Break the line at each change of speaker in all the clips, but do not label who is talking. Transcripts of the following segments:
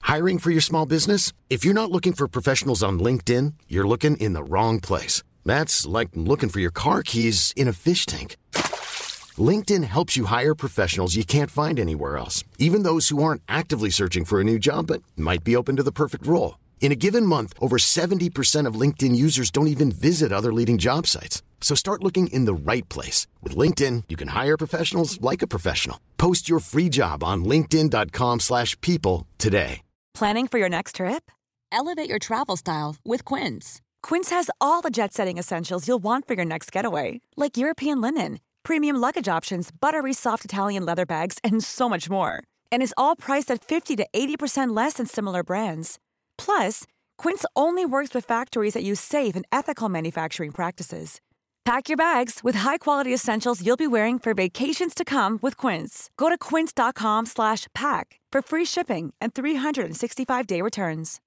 Hiring for your small business? If you're not looking for professionals on LinkedIn, you're looking in the wrong place. That's like looking for your car keys in a fish tank. LinkedIn helps you hire professionals you can't find anywhere else, even those who aren't actively searching for a new job but might be open to the perfect role. In a given month, over 70% of LinkedIn users don't even visit other leading job sites. So start looking in the right place. With LinkedIn, you can hire professionals like a professional. Post your free job on linkedin.com/people today.
Planning for your next trip? Elevate your travel style with Quince. Quince has all the jet-setting essentials you'll want for your next getaway, like European linen, premium luggage options, buttery soft Italian leather bags, and so much more. And is all priced at 50 to 80% less than similar brands. Plus, Quince only works with factories that use safe and ethical manufacturing practices. Pack your bags with high-quality essentials you'll be wearing for vacations to come with Quince. Go to quince.com/pack for free shipping and 365-day returns.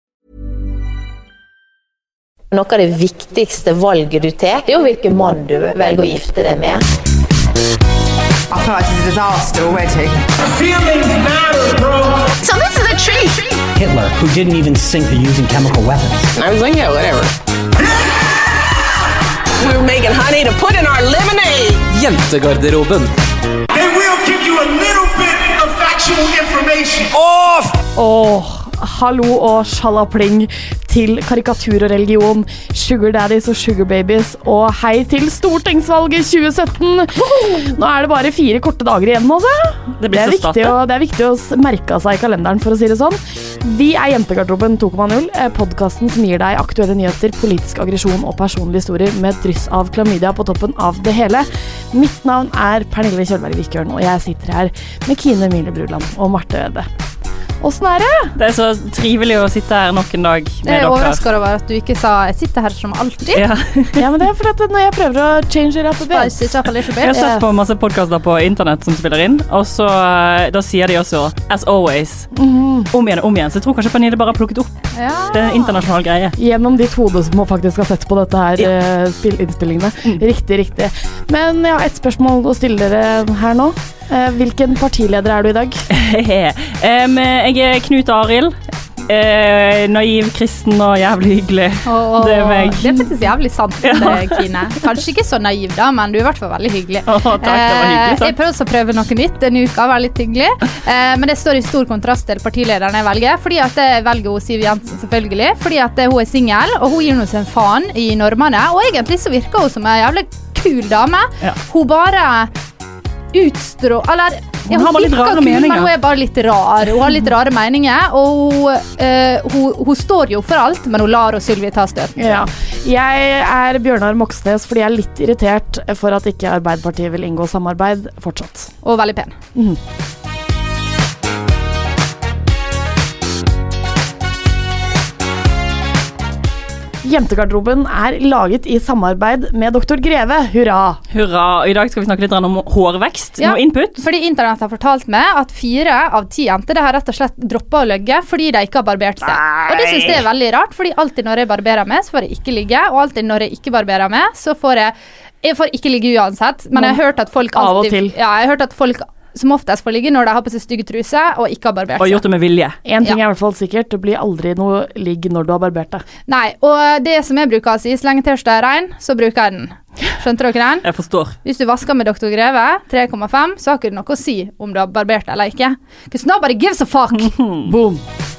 Noe av det viktigste valget du tar, det hvilken mann du velger å gifte deg med.
I feel like it's a disaster already.
Feelings matter, bro.
So this is a treat.
Hitler, who didn't even think of using chemical weapons.
I was like, yeah, whatever. We were making honey to put in our lemonade.
Jentegarderoben.
They will give you a little bit of factual information.
Hallo og sjalapling til karikatur og religion, sugar daddies og sugar babies, og hei til stortingsvalget 2017. Nå det bare 4 korte dager igjen, altså. Det er viktig å merke seg i kalenderen, for å si det sånn. Vi Jentegarderoben 2,0, podcasten som gir deg aktuelle nyheter, politisk aggresjon og personlige historier med et dryss av klamydia på toppen av det hele. Mitt navn Pernille Kjølberg Vikørn, og jeg sitter her med Kine Emilie Brudland og Marte Øde. Hvordan det?
Det så trivelig å sitte her nok en dag med dere.
Jeg overrasker over at du ikke sa jeg sitter her som alltid.
Ja, men det for at når jeg prøver å change it up a bit.
Jeg har sett på masse podcaster på internett som spiller inn, og så da sier de også as always. Om igjen. Så jeg tror kanskje Pernille bare har plukket opp. Det en internasjonal greie.
Gjennom ditt hode som faktisk har sett på dette her innspillingene. Riktig. Men jeg har et spørsmål å stille dere her nå. Hvilken partileder du i dag?
Jeg Knut Arild. Naiv, kristen og jævlig hyggelig. Det meg.
Det faktisk jævlig sant, Kine. Kanskje ikke så naiv da, men du i hvert fall veldig hyggelig.
Takk, det var hyggelig sagt.
Jeg prøver også å prøve noe nytt denne uka, var litt hyggelig. Men det står i stor kontrast til partilederen jeg velger, fordi at jeg velger Siv Jensen selvfølgelig, fordi at hun single, og hun gir noe som en faen i normene, og egentlig så virker hun som en jævlig kul dame. Ja. Hun bare eller hun har litt rare meninger, men hun bare litt rar. Hun har litt rare meninger, og hun står jo for alt, men hun lar oss Sylvie ta støten.
Ja. Jeg Bjørnar Moxnes, fordi jeg litt irritert for at ikke Arbeiderpartiet vil inngå samarbeid fortsatt.
Og veldig pen.
Jentegarderoben laget i samarbeid med Dr. Greve. Hurra!
Hurra! I dag skal vi snakke litt om hårvekst. Noe input.
Fordi internett har fortalt meg at 4 av 10 jenter har rett og slett droppet å ligge fordi de ikke har barbert seg. Og det synes jeg veldig rart, fordi alltid når jeg barberer meg, så får jeg ikke ligge, og alltid når jeg ikke barberer meg, så får jeg får ikke ligge uansett. Men jeg har hørt at folk
av og til.
Ja, jeg har hørt at folk som oftest får ligge når de har på seg stygge truse og ikke har barbert seg.
Og gjort det med vilje.
En ting i hvert fall sikkert, det blir aldri noe ligg når du har barbert deg.
Nei, og det som jeg bruker å si, så lenge tørsten ren, så bruker jeg den. Skjønte dere den?
Jeg forstår.
Hvis du vasker med Dr. Greve 3,5, så har ikke du noe å si om du har barbert eller ikke. Because nobody gives a fuck.
Boom.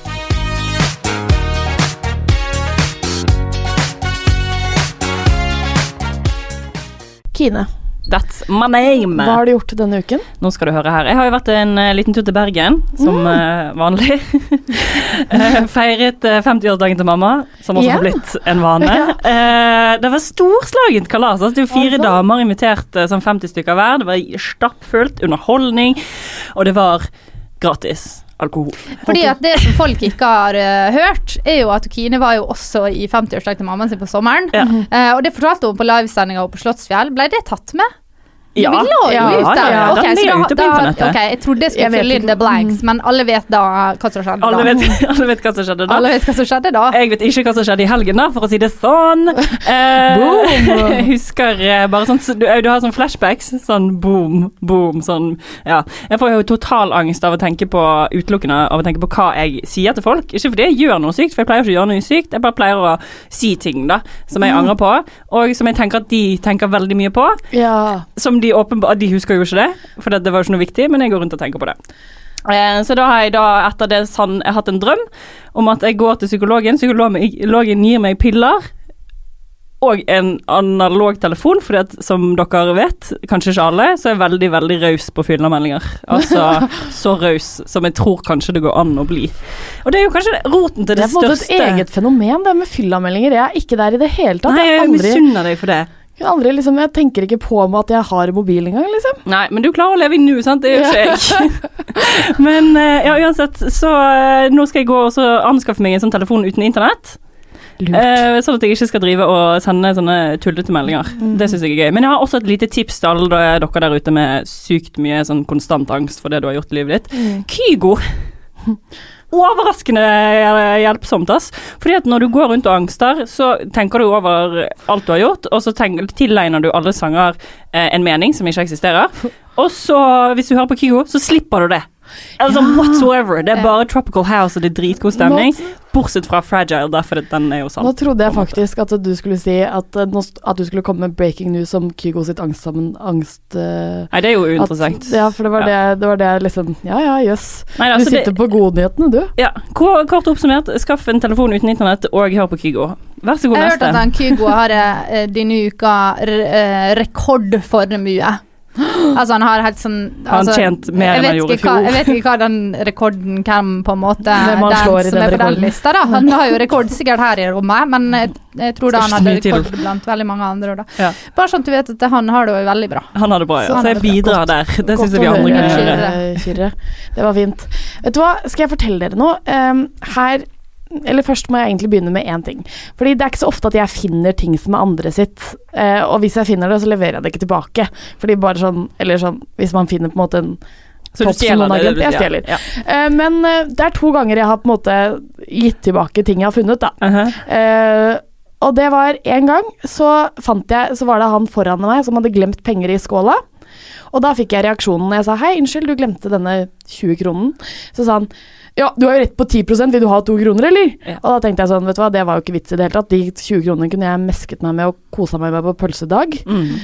Kine.
That's my name.
Hva har du gjort denne uken?
Nå skal du høre her. Jeg har jo vært en liten tur til Bergen, som vanlig. Feiret 50-årsdagen til mamma, som også har blitt en vane. Det var storslagent kalas. Altså, det var 4 damer invitert som 50 stykker hver. Det var stappfullt, underholdning, og det var gratis alkohol.
Fordi at det som folk ikke har hørt, jo at Kine var jo også i 50-årsdag til mammaen sin på sommeren. Ja. Og det fortalte hun på livesendinga på Slottsfjell. Ble det tatt med?
Ja,
vi la jo ut der.
ja,
Ok,
den
så
ligger ute på internettet.
Ok, jeg trodde jeg skulle fylle inn the blanks, men alle vet da hva som skjedde da.
Alle vet hva som skjedde da.
Alle vet hva som skjedde da.
Jeg vet ikke hva som skjedde i helgen da, for å si det sånn. Jeg husker bare sånn, du har sånn flashbacks, sånn boom, boom, sånn, ja. Jeg får jo total angst av å tenke på, utelukkende av å tenke på hva jeg sier til folk. Ikke fordi jeg gjør noe sykt, for jeg pleier ikke å gjøre noe sykt, jeg bare pleier å si ting da, som jeg angrer på, og som jeg tenker at de tenker veldig mye på.
Ja.
Som de åpenbart, de husker jo ikke det, for det var jo ikke noe viktig, men jeg går rundt og tenker på det. Så da har jeg etter det sånn, jeg har hatt en drøm om at jeg går til psykologen gir meg piller, og en analog telefon, fordi at, som dere vet, kanskje ikke alle, så er jeg veldig, veldig raus på fyllermeldinger. Altså, så raus som jeg tror kanskje det går an å bli. Og det er jo kanskje roten til det største. Det er på en måte et eget
fenomen, det med fyllermeldinger. Jeg er ikke der i det hele tatt.
Nei, jeg misunner deg for det.
Jeg tenker ikke på meg at jeg har mobil engang, liksom.
Nei, men du klarer å leve i nu, sant? Det er jo ikke jeg. Men ja, uansett, så nå skal jeg gå og så anskaffe meg en sånn telefon uten internett. Sånn at jeg ikke skal drive og sende sånne tullete meldinger. Det synes jeg er gøy. Men jeg har også et lite tips til alle dere der ute med sykt mye sånn konstant angst for det du har gjort i livet ditt. Kygo! Overraskende hjelpsomt, ass. Fordi at når du går rundt og angster, så tenker du over alt du har gjort, og så tillegner du alle sanger en mening som ikke eksisterer. Og så, hvis du hører på Kygo, så slipper du det. Altså, whatsoever. Det er bare Tropical House, og det er dritgod stemning. Bortsett fra Fragile, derfor den er jo sant.
Nå trodde jeg faktisk at du skulle si at du skulle komme med breaking news om Kygo sitt angst.
Nei, det er jo uinteressant.
Ja, for det var det liksom, jøss. Du sitter på godnyhetene, du.
Ja, kort oppsummert, skaff en telefon uten internett og hør på Kygo. Vær så god, neste.
Jeg har hørt at den Kygo har denne uka rekordformue. Altså han har helt sånn
han tjent mer enn han gjorde i fjor.
Jeg vet ikke hva den rekorden kan på en måte den
som er på den
lista da. Han har jo rekord sikkert her i rommet, men jeg tror da han hadde rekord blant veldig mange andre da. Ja. Bare sånn at du vet at han har det jo veldig bra.
Han har det bra, ja. Så jeg bidrar der. Det synes jeg vi andre kan gjøre.
Det var fint. Vet du hva, skal jeg fortelle dere noe? Eller først må jeg egentlig begynne med en ting. Fordi det er ikke så ofte at jeg finner ting som er andre sitt. Og hvis jeg finner det, så leverer jeg det ikke tilbake. Fordi bare sånn, eller sånn, hvis man finner på en måte en
så du stjeler det?
Jeg stjeler. Ja. Men det er 2 ganger jeg har på en måte gitt tilbake ting jeg har funnet, da. Og det var en gang, så var det han foran meg som hadde glemt penger i skåla. Og da fikk jeg reaksjonen når jeg sa, hei, unnskyld, du glemte denne 20 kronen. Så sa han, ja, du har jo rett på 10%, vil du ha 2 kroner, eller? Ja. Og da tenkte jeg sånn, vet du hva, det var jo ikke vits i det hele tatt. De 20 kronene kunne jeg mesket meg med og koset meg med på pølsedag.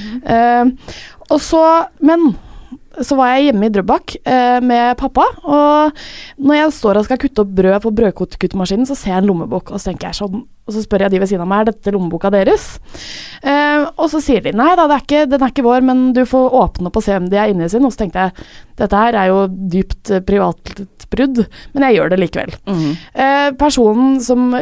Men så var jeg hjemme i Drøbak med pappa, og når jeg står og skal kutte opp brød på brødkuttemaskinen, så ser jeg en lommebok, og så tenker jeg sånn, og så spør jeg de ved siden av meg, er dette lommeboka deres? Og så sier de, nei da, den er ikke vår, men du får åpne opp og se om de er inne i sin, og så tenkte jeg, dette her er jo dypt privatbrudd, men jeg gjør det likevel. Personen som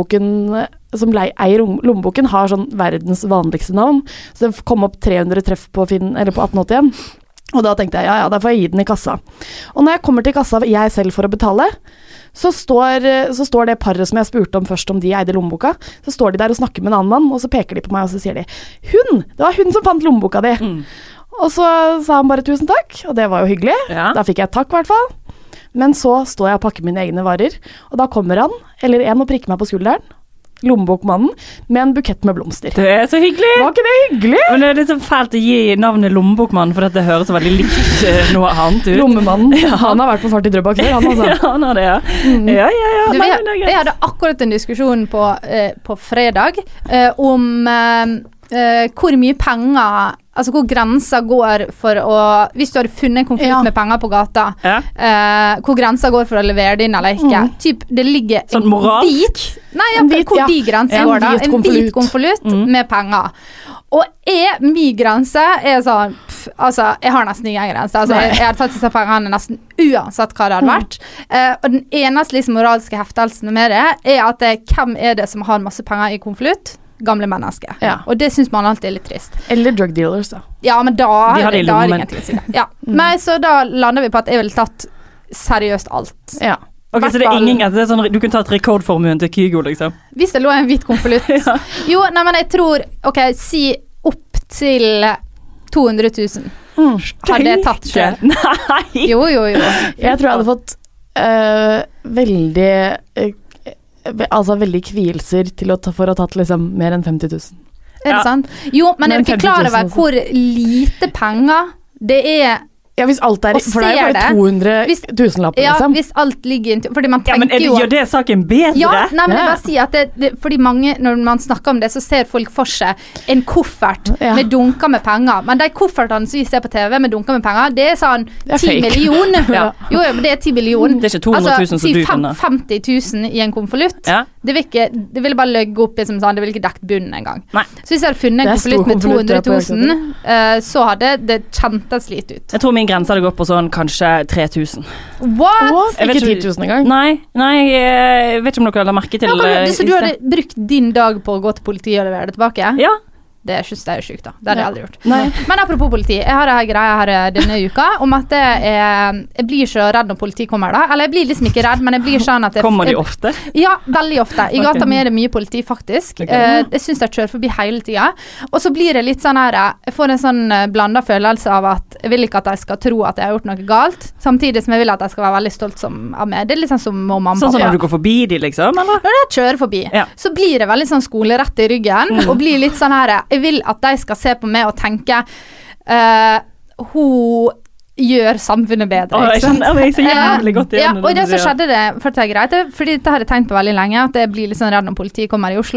eier lommeboken har sånn verdens vanligste navn, så det kom opp 300 treff på Finn, eller på 1881, og da tenkte jeg, ja, da får jeg gi den i kassa. Og når jeg kommer til kassa, jeg selv for å betale, så står det paret som jeg spurte om først om de eide lommeboka, så står de der og snakker med en annen mann, og så peker de på meg, og så sier de, det var hun som fant lommeboka di. Og så sa han bare tusen takk, og det var jo hyggelig. Ja. Da fikk jeg takk i hvert fall. Men så står jeg og pakker mine egne varer, og da kommer han, eller en, og prikker meg på skulderen, lommebokmannen, med en bukett med blomster. Det
er så hyggelig!
Var ikke det hyggelig?
Men det er litt så fælt å gi navnet lommebokmannen, for det høres så veldig likt noe annet ut.
Lommemannen, ja. Han har vært på fart i Drøbak før, han altså.
Ja, han har det, ja. Ja.
Jeg hadde akkurat en diskusjon på fredag om hvor mye penger, altså hvor grenser går for å, hvis du hadde funnet en konflikt med penger på gata, hvor grenser går for å levere det inn eller ikke. Typ, det ligger
sånn moralsk?
Hvor de grenser går da. En hvit konvolutt med penger. Og min grense er sånn, altså, jeg har nesten ingen grense. Altså, jeg har tatt disse pengene nesten uansett hva det hadde vært. Og den eneste liksom, moralske heftelsen med det er at hvem er det som har masse penger i konvolutt? Gamle mennesker. Ja. Og det synes man alltid er litt trist.
Eller drug dealers, da.
Ja, men da er det ingenting å si det. Ja. Men så da lander vi på at jeg ville tatt seriøst alt.
Ja. Ok, så det er ingen det er sånn, du kan ta et rekordformuen til Kygo, liksom?
Hvis det lå en hvit konvolutt. Jo, nei, men jeg tror, ok, si opp til 200 000. hadde jeg tatt selv.
Nei!
Jo.
Jeg tror jeg hadde fått veldig kvielser for å ha tatt liksom mer enn 50 000.
Er det sant? Jo, men er du ikke klar over hvor lite penger det er?
Ja, hvis alt for det er bare 200 000-lapper,
ja,
liksom.
Hvis alt ligger fordi man tenker
men gjør det saken bedre?
Ja, nei, men jeg bare sier at fordi mange, når man snakker om det, så ser folk for seg en koffert med dunker med penger. Men de koffertene som vi ser på TV med dunker med penger, det er sånn 10 millioner. Jo, men det er 10 millioner.
Det er ikke 200 000 som du finner.
50 000 i en konvolutt.
Ja.
Det vil bare løgge opp som sånn, det vil ikke dekket bunnen en gang.
Nei.
Så hvis jeg hadde funnet en konvolutt med 200 000, så hadde det kjentes litt ut.
Jeg tror min grense hadde gått på sånn kanskje 3 000.
What?
Ikke 10 000 en gang?
Nei, jeg vet ikke om dere har merket til
så du hadde brukt din dag på å gå til politiet og levere det tilbake?
Ja.
Det er sykt da. Det hadde jeg aldri gjort.
Nei.
Men apropos politi, jeg har en greie her denne uka om at jeg blir så redd når politi kommer da. Eller jeg blir liksom ikke redd, men jeg blir sånn at
Kommer de ofte?
Ja, veldig ofte. I gata med er det mye politi, faktisk. Jeg synes jeg kjører forbi hele tiden. Og så blir det litt sånn her, jeg får en sånn blandet følelse av at jeg vil ikke at jeg skal tro at jeg har gjort noe galt, samtidig som jeg vil at jeg skal være veldig stolt av meg. Det er litt sånn som mamma og pappa.
Sånn som når du går forbi de, liksom, eller?
Når jeg kjører forbi, så blir det veldig sånn skolerett i ryggen, og blir litt sånn her, jeg vil at de skal se på meg og tenke hun gjør samfunnet bedre, ikke sant?
Jeg så jævlig godt igjen.
Og det så skjedde det, for det er greit, fordi dette har jeg tenkt på veldig lenge, at jeg blir litt sånn redd når politiet kommer i Oslo.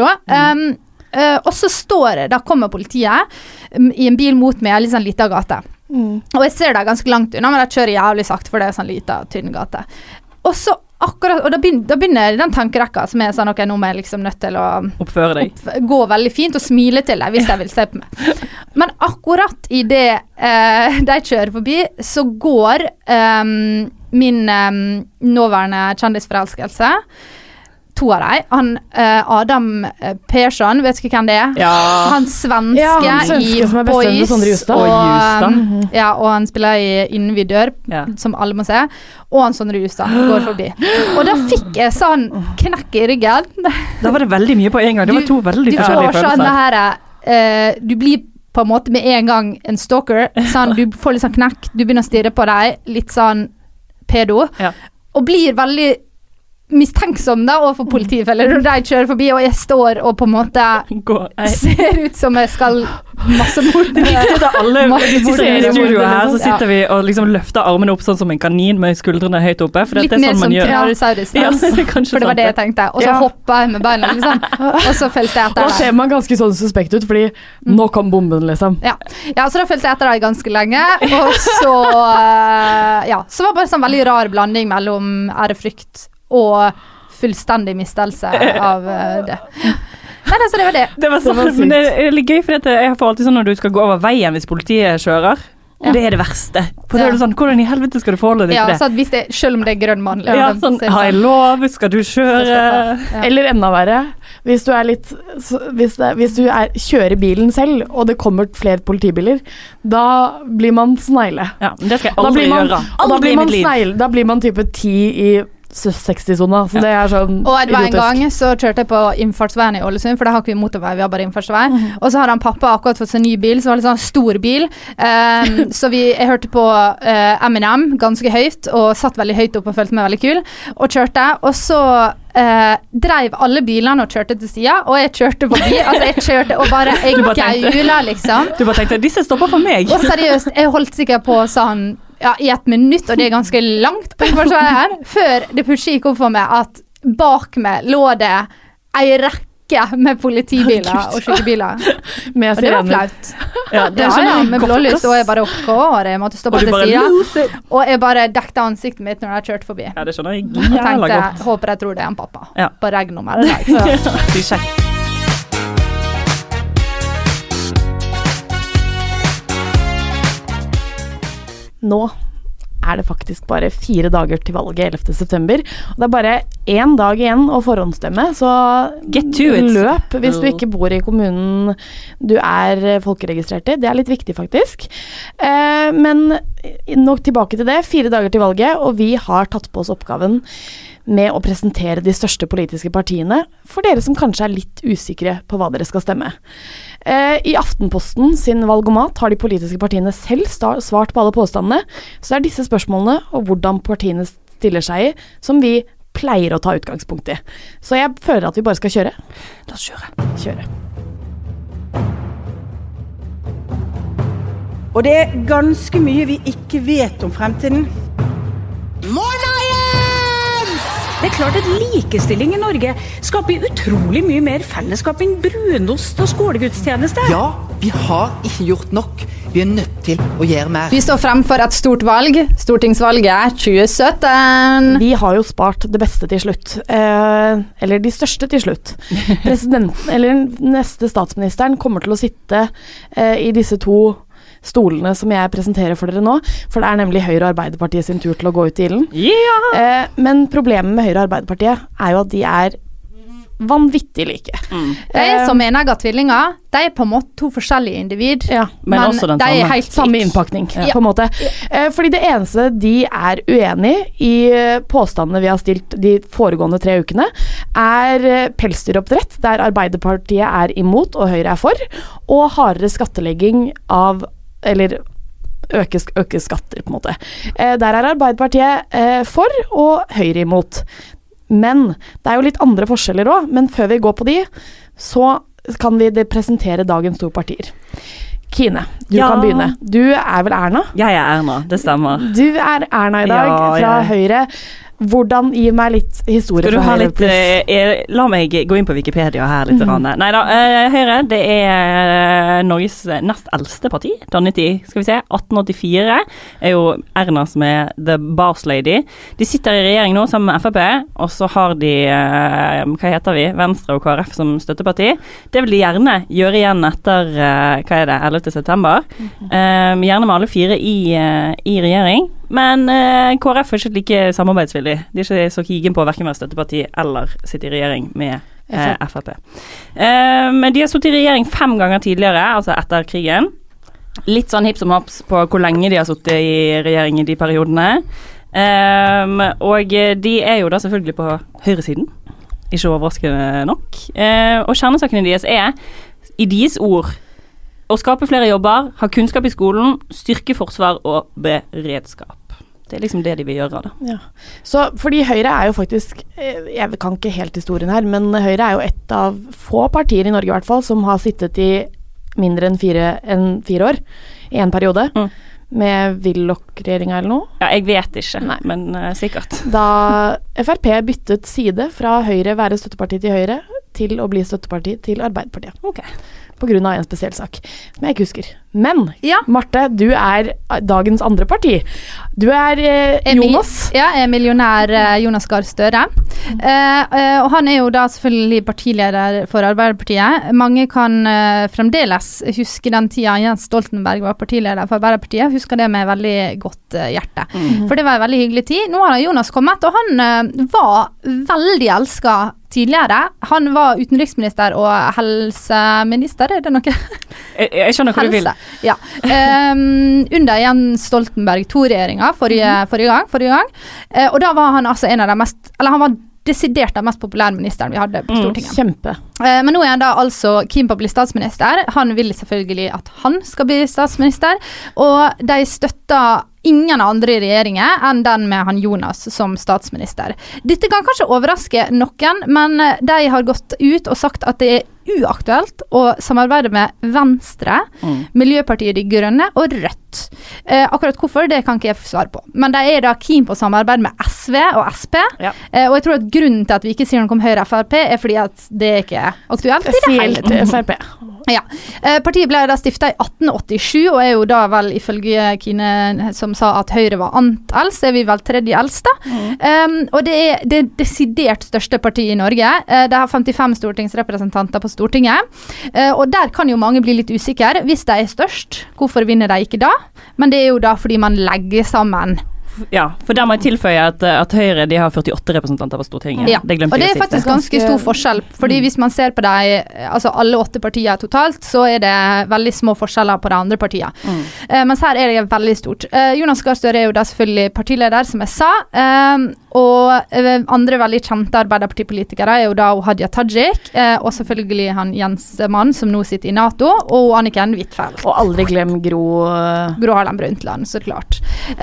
Og så da kommer politiet i en bil mot meg, litt sånn liten gate. Og jeg ser det ganske langt unna, men jeg kjører jævlig sagt, for det er sånn liten, tynn gate. Og så akkurat, og da begynner den tankerekka som er sånn, ok, nå er jeg liksom nødt til å
oppføre deg.
Gå veldig fint og smile til deg hvis jeg vil se på meg. Men akkurat i det de kjører forbi, så går min nåværende kjendisforelskelse, 2 av deg. Han Adam Persson, vet ikke hvem det er?
Ja.
Han svenske i
som er
Boys.
Og
og han spiller Innen vi dør, som alle må se. Og han Sondre Justad går forbi. Og da fikk jeg sånn knekk i ryggen.
Da var det veldig mye på en gang. Det var 2 veldig forskjellige følelser.
Sånn her, du blir på en måte med en gang en stalker. Sånn, du får litt sånn knekk, du begynner å stirre på deg, litt sånn pedo. Og blir veldig mistenksom da overfor politifeller når de kjører forbi, og jeg står og på en måte ser ut som jeg skal massemord.
Det er viktig at alle vi sitter i studioet her, så sitter vi og liksom løfter armene opp sånn som en kanin med skuldrene høyt oppe, for det er sånn man gjør.
Litt mer som Tyrannosaurus, for det var det jeg tenkte. Og så hoppet jeg med beina, liksom. Og så følte jeg etter
det. Og ser man ganske sånn suspekt ut, fordi nå kom bomben, liksom.
Ja, så da følte jeg etter det ganske lenge, og så så var det bare sånn veldig rar blanding mellom ærefrykt og fullstendig mistelse av det. Nei, så det var det.
Det var sånn, men det er litt gøy, for jeg får alltid sånn når du skal gå over veien hvis politiet kjører. Og det er det verste. For da er det sånn, hvordan i helvete skal du forholde deg til det?
Ja, så hvis det, selv om det er grønn mann.
Liksom, sånn, har jeg lov? Skal du kjøre?
Eller enda verre, hvis du er litt, kjører bilen selv, og det kommer flere politibiler, da blir man snegle.
Ja, men det skal jeg aldri gjøre.
Aldri i mitt liv. Da blir man type 10 i 60-sona, så det er sånn
og det var en gang så kjørte jeg på innfartsveien i Ålesund, for da har ikke vi motorvei, vi har bare innfartsvei, og så har han pappa akkurat fått seg en ny bil, som var litt sånn stor bil, så jeg hørte på Eminem ganske høyt, og satt veldig høyt opp og følte meg veldig kul, og kjørte, og så dreiv alle bilene og kjørte til siden, og jeg kjørte forbi, altså jeg kjørte og bare gaula liksom.
Du bare tenkte, disse stopper for meg.
Og seriøst, jeg holdt sikkert på sånn i 1 minutt, og det er ganske langt på her, før det plutselig gikk opp for meg at bak meg lå det en rekke med politibiler og skytebiler. Og det var flaut. Med blålys, og jeg bare jeg måtte stoppe til siden. Og jeg bare dekte ansiktet mitt når jeg kjørte forbi.
Ja, det skjønner jeg
og tenkte, håper jeg tror det er en pappa. På regnummer i dag.
Det er kjekt.
Nå er det faktisk bare 4 dager til valget 11. september. Og det er bare 1 dag igjen å forhåndsstemme, så løp hvis du ikke bor i kommunen du er folkeregistrert i. Det er litt viktig, faktisk. Men nok tilbake til det. 4 dager til valget, og vi har tatt på oss oppgaven med å presentere de største politiske partiene for dere som kanskje litt usikre på hva dere skal stemme. I Aftenposten sin valgomat har de politiske partiene selv svart på alle påstandene, så det disse spørsmålene og hvordan partiene stiller seg i som vi pleier å ta utgangspunkt i. Så jeg føler at vi bare skal kjøre.
La oss kjøre.
Og det ganske mye vi ikke vet om fremtiden. Det klart at likestilling i Norge skaper utrolig mye mer fellesskap enn brunost og skolegudstjeneste.
Ja, vi har ikke gjort nok. Vi nødt til å gjøre mer.
Vi står frem for et stort valg, stortingsvalget 2017.
Vi har jo spart det beste til slutt, eller de største til slutt. Presidenten, eller den neste statsministeren, kommer til å sitte i disse to stolene som jeg presenterer for dere nå, for det nemlig Høyre og Arbeiderpartiet sin tur til å gå ut i ilden.
Yeah!
Men problemet med Høyre og Arbeiderpartiet jo at de vanvittig like.
De som enegga tvillinger, de på en måte to forskjellige individ,
men også den
de helt
samme innpakning, på en måte. Fordi det eneste de uenig i påstandene vi har stilt de foregående 3 ukene, pelsdyroppdrett, der Arbeiderpartiet imot og Høyre for, og hardere skattelegging av eller øke skatter, på en måte. Der Arbeiderpartiet for, og Høyre imot. Men det jo litt andre forskjeller også, men før vi går på de, så kan vi presentere dagens 2 partier. Kine, du kan begynne. Du vel Erna?
Jeg Erna, det stemmer.
Du Erna i dag, fra Høyre. Hvordan, gi meg litt historie fra Høyre.
La meg gå inn på Wikipedia her litt. Neida, Høyre, det Norges nest eldste parti, dannet i, skal vi se, 1884, jo Erna som the boss lady. De sitter i regjering nå sammen med FrP, og så har de, hva heter vi, Venstre og KrF som støtteparti. Det vil de gjerne gjøre igjen etter, 11. september. Gjerne med alle 4 i regjering. Men KrF ikke like samarbeidsvillig. De ikke så kigen på hverken være støtteparti eller sitte i regjering med FrP. Men de har sittet i regjering 5 ganger tidligere, altså etter krigen. Litt sånn hips som haps på hvor lenge de har sittet i regjering i de periodene. Og de jo da selvfølgelig på høyresiden. Ikke overraskende nok. Og kjernesakene deres i deres ord, å skape flere jobber, ha kunnskap i skolen, styrke forsvar og beredskap. Det liksom det de vil gjøre da.
Ja. Så fordi Høyre jo faktisk, jeg kan ikke helt historien her, men Høyre jo et av få partier i Norge i hvert fall, som har sittet i mindre enn 4 år i en periode. Med Willoch-regjeringen eller noe?
Ja, jeg vet ikke, men sikkert.
Da FrP byttet side fra Høyre være støtteparti til Høyre til å bli støtteparti til Arbeiderpartiet.
Ok.
På grunn av en spesiell sak, som jeg ikke husker. Men, Marte, du dagens andre parti. Du Jonas.
Jeg millionær Jonas Gahr Støre. Og han jo da selvfølgelig partileder for Arbeiderpartiet. Mange kan fremdeles huske den tida Jens Stoltenberg var partileder for Arbeiderpartiet. Husker det med veldig godt hjerte. For det var en veldig hyggelig tid. Nå har Jonas kommet, og han var veldig elsket tidligere. Han var utenriksminister og helseminister, det noe?
Jeg skjønner hva du vil.
Ja. Under Jens Stoltenberg II-regjeringen forrige gang. Og da var han altså en av de mest, eller han var desidert den mest populære ministeren vi hadde på Stortinget.
Kjempe.
Men nå han da altså keen på å bli statsminister. Han vil selvfølgelig at han skal bli statsminister, og de støtter ingen andre i regjeringen enn den med han Jonas som statsminister. Dette kan kanskje overraske noen, men de har gått ut og sagt at det uaktuelt å samarbeide med Venstre, Miljøpartiet De Grønne og Rødt. Akkurat hvorfor, det kan ikke jeg svare på. Men de da keen på å samarbeide med SV og SP, og jeg tror at grunnen til at vi ikke sier noe om Høyre og FrP fordi at det ikke aktuelt i det hele tatt.
FrP.
Ja. Partiet ble da stiftet i 1887, og jo da vel ifølge Kine som sa at Høyre var anteldst, vi vel tredje eldste. Og det det desidert største partiet i Norge. Det har 55 stortingsrepresentanter på Stortinget, og der kan jo mange bli litt usikre. Hvis de størst, hvorfor vinner de ikke da? Men det jo da fordi man legger sammen
for der må jeg tilføye at Høyre, de har 48 representanter på Stortinget.
Ja,
det
og det faktisk ganske stor forskjell, fordi hvis man ser på altså alle 8 partier totalt, så det veldig små forskjeller på de andre partiene. Mens her det veldig stort. Jonas Gahr Støre jo da selvfølgelig partileder, som jeg sa, og andre veldig kjente arbeiderpartipolitikere jo da Hadia Tajik, og selvfølgelig han Jens Mann, som nå sitter i NATO, og Anniken Huitfeldt.
Og aldri glem Gro
Harlem Brundtland, så klart.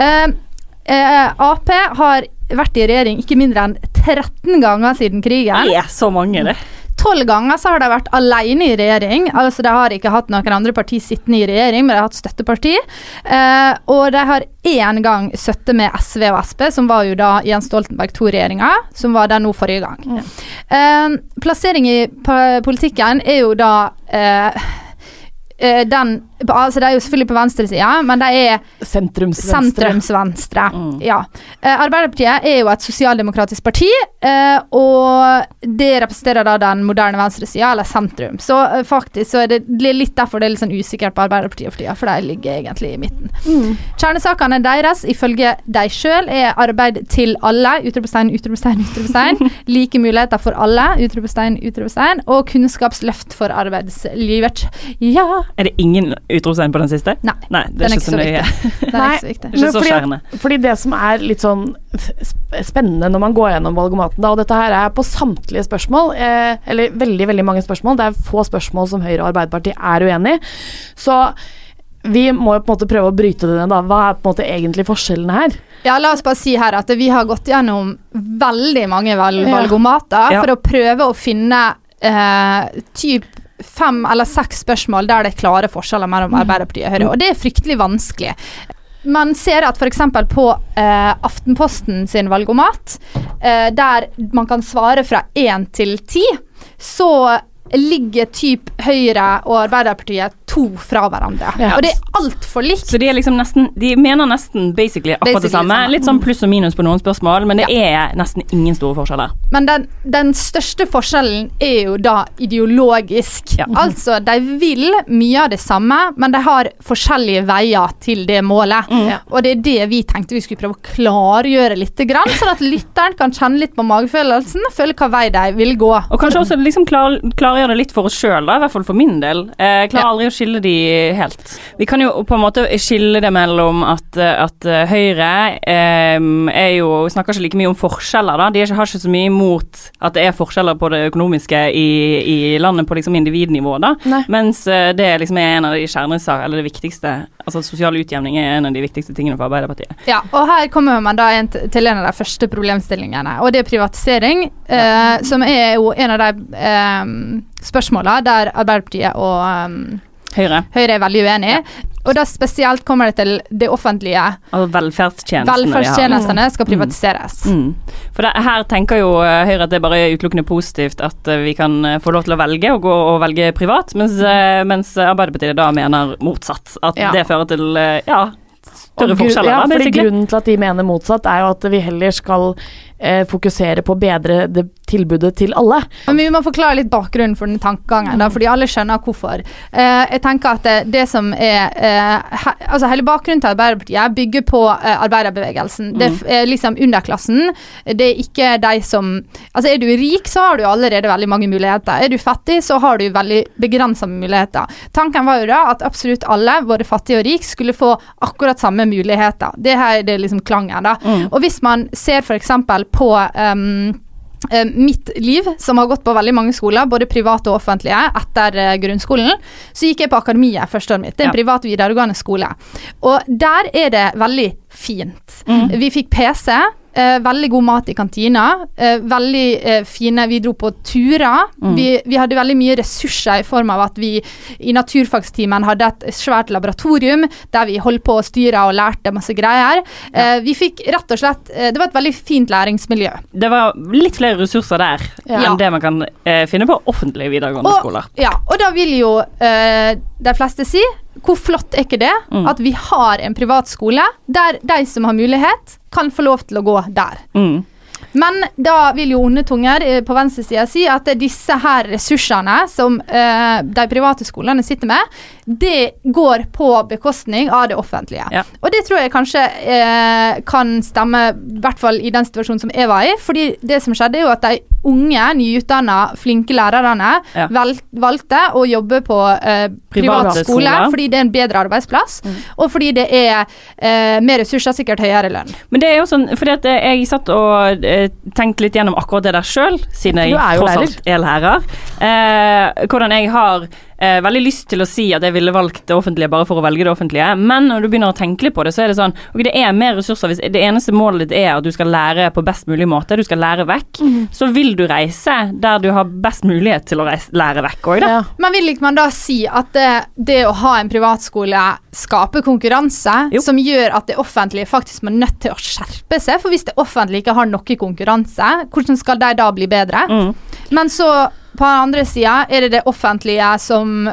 AP har vært i regjering ikke mindre enn 13 ganger siden krigen.
Det så mange, det.
12 ganger så har de vært alene i regjering, altså de har ikke hatt noen andre parti sittende i regjering, men de har hatt støtteparti, og de har en gang støtte med SV og SP, som var jo da Jens Stoltenberg II-regjeringen, som var der nå forrige gang. Plassering i politikken jo da altså det jo selvfølgelig på venstre side, men det sentrumsvenstre. Ja. Arbeiderpartiet jo et sosialdemokratisk parti, og det representerer da den moderne venstre siden, eller sentrum. Så faktisk så det litt derfor det litt sånn usikkert på Arbeiderpartiet for de ligger egentlig i midten. Kjernesakene deres, ifølge de selv, arbeid til alle, utropstegn, like muligheter for alle, utropstegn, og kunnskapsløft for arbeidslivet. Ja.
Det ingen utropstegn på den siste?
Nei,
det ikke så nøye.
Det ikke så viktig.
Det ikke så skjærende.
Fordi det som litt sånn spennende når man går gjennom valgomaten, og dette her på samtlige spørsmål, eller veldig, veldig mange spørsmål, det få spørsmål som Høyre og Arbeiderpartiet uenig i, så vi må jo på en måte prøve å bryte det ned da. Hva på en måte egentlig forskjellene her?
Ja, la oss bare si her at vi har gått gjennom veldig mange valgomater for å prøve å finne typ 5 eller 6 spørsmål der det klare forskjeller mellom Arbeiderpartiet og Høyre, og det fryktelig vanskelig. Man ser at for eksempel på Aftenposten sin valgomat, der man kan svare fra 1 til 10, så ligger typ Høyre og Arbeiderpartiet 2 fra hverandre. Og det alt for likt.
Så de liksom nesten, de mener nesten basically akkurat det samme. Litt sånn pluss og minus på noen spørsmål, men det nesten ingen store forskjeller.
Men den største forskjellen jo da ideologisk. Altså, de vil mye av det samme, men de har forskjellige veier til det målet. Og det det vi tenkte vi skulle prøve å klargjøre litt grann, sånn at lytteren kan kjenne litt på magefølelsen og føle hva vei de vil gå.
Og kanskje også liksom klargjøre det litt for oss selv da, i hvert fall for min del. Klarer aldri å skille de helt. Vi kan jo på en måte skille det mellom at Høyre jo, snakker ikke like mye om forskjeller da, de har ikke så mye imot at det forskjeller på det økonomiske i landet på liksom individnivå da, mens det liksom en av de kjernesakene, eller det viktigste, altså sosial utjevning en av de viktigste tingene for Arbeiderpartiet.
Ja, og her kommer man da til en av de første problemstillingene, og det privatisering, som jo en av de spørsmålene der Arbeiderpartiet og Høyre veldig uenige. Og da spesielt kommer det til det offentlige.
Altså
velferdstjenestene skal privatiseres.
For her tenker jo Høyre at det bare utelukkende positivt at vi kan få lov til å velge og gå og velge privat, mens Arbeiderpartiet da mener motsatt. At det fører til, større forskjeller.
Ja, fordi grunnen til at de mener motsatt jo at vi heller skal fokusere på å bedre det tilbudet til alle.
Men vi må forklare litt bakgrunnen for den tankegangen, da, fordi alle skjønner hvorfor. Jeg tenker at det som altså hele bakgrunnen til Arbeiderpartiet bygger på arbeiderbevegelsen. Det liksom underklassen. Det ikke de som... Altså, du rik, så har du allerede veldig mange muligheter. Du fattig, så har du veldig begrenset muligheter. Tanken var jo da at absolutt alle, både fattige og rik, skulle få akkurat samme muligheter. Det her det liksom klangen da. Og hvis man ser for eksempel på mitt liv, som har gått på veldig mange skoler, både private og offentlige, etter grunnskolen, så gikk jeg på akademiet første året mitt. Det en privat videregående skole. Og der det veldig fint. Vi fikk PC, veldig god mat i kantina, veldig fine, vi dro på turer, vi hadde veldig mye ressurser i form av at vi i naturfagstimen hadde et svært laboratorium, der vi holdt på å styre og lærte masse greier. Vi fikk rett og slett, det var et veldig fint læringsmiljø.
Det var litt flere ressurser der enn det man kan finne på offentlige videregående skoler.
Ja, og da vil jo de fleste si, hvor flott ikke det, at vi har en privat skole, der de som har mulighet, kan få lov til å gå der. Men da vil jo onde tunger på venstre side si at disse her ressursene som de private skolene sitter med, det går på bekostning av det offentlige. Ja. Og det tror jeg kanskje kan stemme, i hvert fall i den situasjonen som jeg var i, fordi det som skjedde er jo at de unge, nyutdannede, flinke lærerne valgte å jobbe på privat skole, fordi det er en bedre arbeidsplass, og fordi det er mer ressurser, sikkert høyere lønn.
Men det er jo sånn, fordi at jeg satt og tenkte litt gjennom akkurat det der selv, siden jeg tross alt er lærer. Hvordan jeg har veldig lyst til å si at jeg ville valgt det offentlige bare for å velge det offentlige, men når du begynner å tenke litt på det, så er det sånn, ok, det er mer ressurser, hvis det eneste målet ditt er at du skal lære på best mulig måte, du skal lære vekk, så vil du reise der du har best mulighet til å lære vekk også, da. Ja.
Men vil ikke man da si at det å ha en privatskole skaper konkurranse, som gjør at det offentlige faktisk må nødt til å skjerpe seg, for hvis det offentlige ikke har noe konkurranse, hvordan skal de da bli bedre? Men så på andre siden er det offentlige som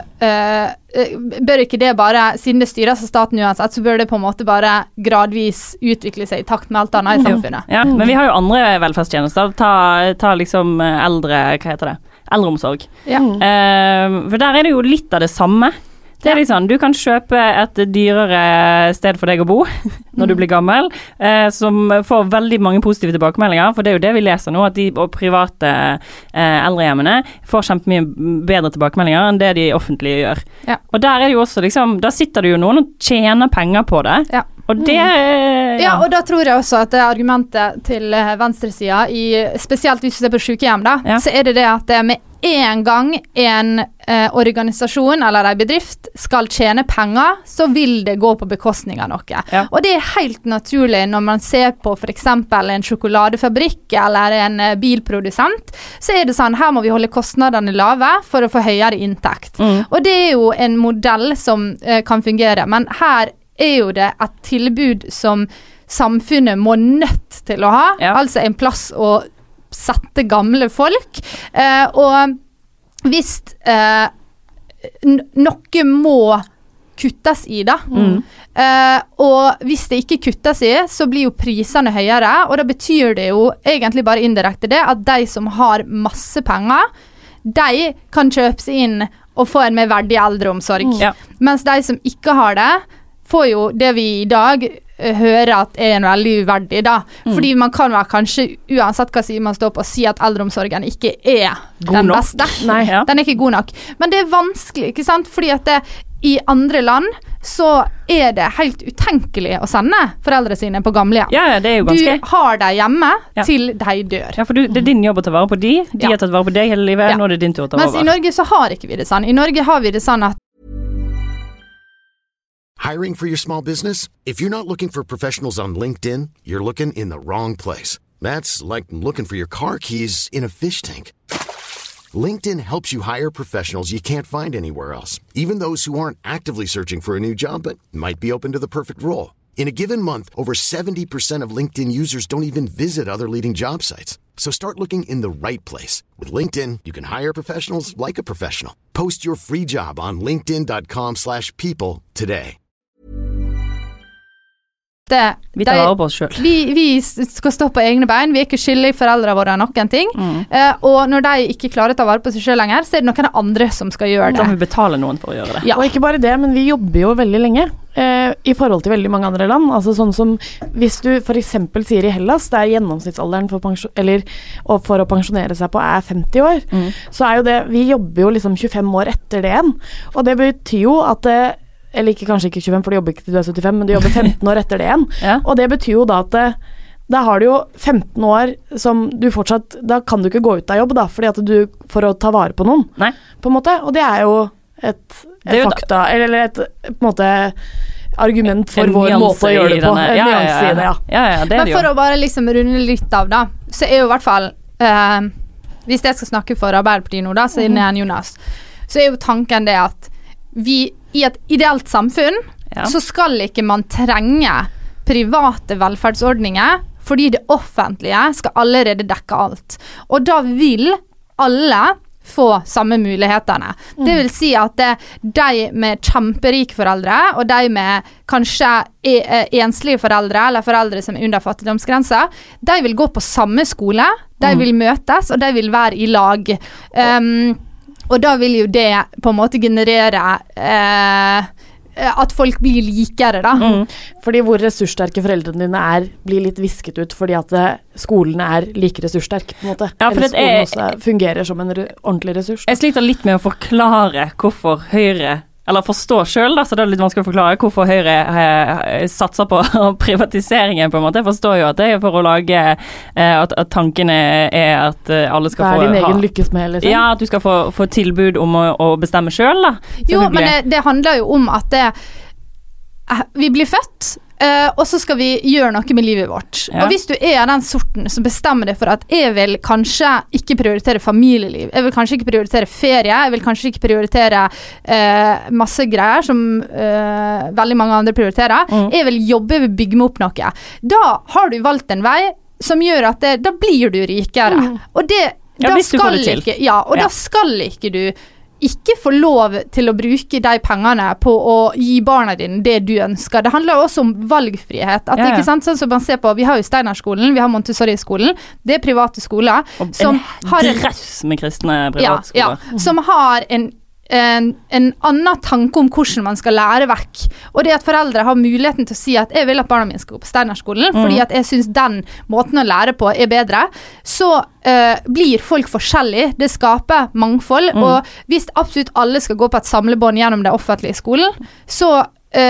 bør ikke det bare, siden det styres av staten uansett, så bør det på en måte bare gradvis utvikle seg i takt med alt annet i samfunnet.
Ja, men vi har jo andre velferdstjenester. Ta liksom eldre, hva heter det? Eldreomsorg. Ja. For der er det jo litt av det samme. Det er liksom, du kan kjøpe et dyrere sted for deg å bo når du blir gammel, som får veldig mange positive tilbakemeldinger, for det er jo det vi leser nå, at de private eldrehjemmene får kjempemye bedre tilbakemeldinger enn det de offentlige gjør. Ja. Og der er det jo også liksom, da sitter det jo noen og tjener penger på det. Ja. Og det
ja, og da tror jeg også at det argumentet til venstresiden, spesielt hvis du ser på sykehjem da, så er det at det med en gang en organisasjon eller en bedrift skal tjene penger, så vil det gå på bekostning av noe. Ja. Og det er helt naturlig når man ser på for eksempel en sjokoladefabrikk eller en bilprodusent, så er det sånn, her må vi holde kostnadene lave for å få høyere inntekt. Og det er jo en modell som kan fungere, men her er jo det et tilbud som samfunnet må nødt til å ha, altså en plass å sette gamle folk, og hvis noe må kuttes i da, og hvis det ikke kuttes i, så blir jo prisene høyere, og da betyr det jo egentlig bare indirekte det, at de som har masse penger, de kan kjøpe seg inn og få en mer verdig eldreomsorg, mens de som ikke har det, får jo det vi i dag hører at er en veldig uverdig da. Fordi man kan vel kanskje, uansett hva sier man står på, si at eldreomsorgen ikke er den beste. Nei, den er ikke god nok. Men det er vanskelig, ikke sant? Fordi at i andre land så er det helt utenkelig å sende foreldre sine på gamlehjem.
Ja, det er jo ganske.
Du har deg hjemme til de dør.
Ja, for det er din jobb å ta vare på de har tatt vare på deg hele livet, nå er det din tur å ta vare.
Mens i Norge så har ikke vi det sånn. I Norge har vi det sånn at
Hiring for your small business? If you're not looking for professionals on LinkedIn, you're looking in the wrong place. That's like looking for your car keys in a fish tank. LinkedIn helps you hire professionals you can't find anywhere else, even those who aren't actively searching for a new job but might be open to the perfect role. In a given month, over 70% of LinkedIn users don't even visit other leading job sites. So start looking in the right place. With LinkedIn, you can hire professionals like a professional. Post your free job on linkedin.com/people today.
Vi tar vare på oss selv.
Vi skal stå på egne bein, vi er ikke skyldige foreldre våre noen ting, og når de ikke klarer å ta vare på seg selv lenger, så er det noen andre som skal gjøre det.
Da må vi betale noen for å gjøre det.
Ja. Og ikke bare det, men vi jobber jo veldig lenge i forhold til veldig mange andre land, altså sånn som hvis du for eksempel sier i Hellas, der gjennomsnittsalderen for å pensjonere seg på 50 år, så er jo det, vi jobber jo liksom 25 år etter det igjen, og det betyr jo at eller kanskje ikke 25, for du jobber ikke til du er 75, men du jobber 15 år etter det igjen. Og det betyr jo da at da har du jo 15 år som du fortsatt, da kan du ikke gå ut av jobb da, fordi at du, for å ta vare på noen, på en måte, og det er jo et fakta, eller et på en måte argument for vår måte å gjøre det på. En nyanse i det,
det
men for å bare liksom runde litt av da, så er jo i hvert fall, hvis jeg skal snakke for Arbeiderpartiet nå da, siden jeg er Jonas, så er jo tanken det at vi i et ideelt samfunn så skal ikke man trenge private velferdsordninger fordi det offentlige skal allerede dekke alt. Og da vil alle få samme mulighetene. Det vil si at de med kjemperike foreldre, og de med kanskje enslige foreldre, eller foreldre som under fattigdomsgrensa, de vil gå på samme skole, de vil møtes, og de vil være i lag. Og da vil jo det på en måte generere at folk blir likere da.
Fordi hvor ressurssterke foreldrene dine blir litt visket ut fordi at skolen like ressurssterk på en måte. Ja, for eller skolen også fungerer som en ordentlig ressurs.
Jeg sliter litt med å forklare hvorfor Høyre, eller forstå selv da, så det litt vanskelig å forklare hvorfor Høyre satser på privatiseringen på en måte. Jeg forstår jo at det for å lage at tankene at alle skal få...
din egen lykkes med, liksom.
Ja, at du skal få tilbud om å bestemme selv da.
Jo, men det handler jo om at vi blir født, og så skal vi gjøre noe med livet vårt. Og hvis du den sorten som bestemmer deg for at jeg vil kanskje ikke prioritere familieliv, jeg vil kanskje ikke prioritere ferie, jeg vil kanskje ikke prioritere masse greier som veldig mange andre prioriterer, jeg vil jobbe, jeg vil bygge meg opp noe. Da har du valgt en vei som gjør at da blir du rikere. Og da skal ikke du ikke få lov til å bruke de pengene på å gi barna dine det du ønsker. Det handler også om valgfrihet. At ikke sant, sånn som man ser på, vi har jo Steinerskolen, vi har Montessori-skolen, det private skoler.
Og som har en dress med kristne privatskoler.
Som har en annen tanke om hvordan man skal lære vekk. Og det at foreldre har muligheten til å si at jeg vil at barna mine skal gå på Steinerskolen, fordi at jeg synes den måten å lære på bedre, så blir folk forskjellige. Det skaper mangfold, og hvis absolutt alle skal gå på et samlebånd gjennom det offentlige skolen, så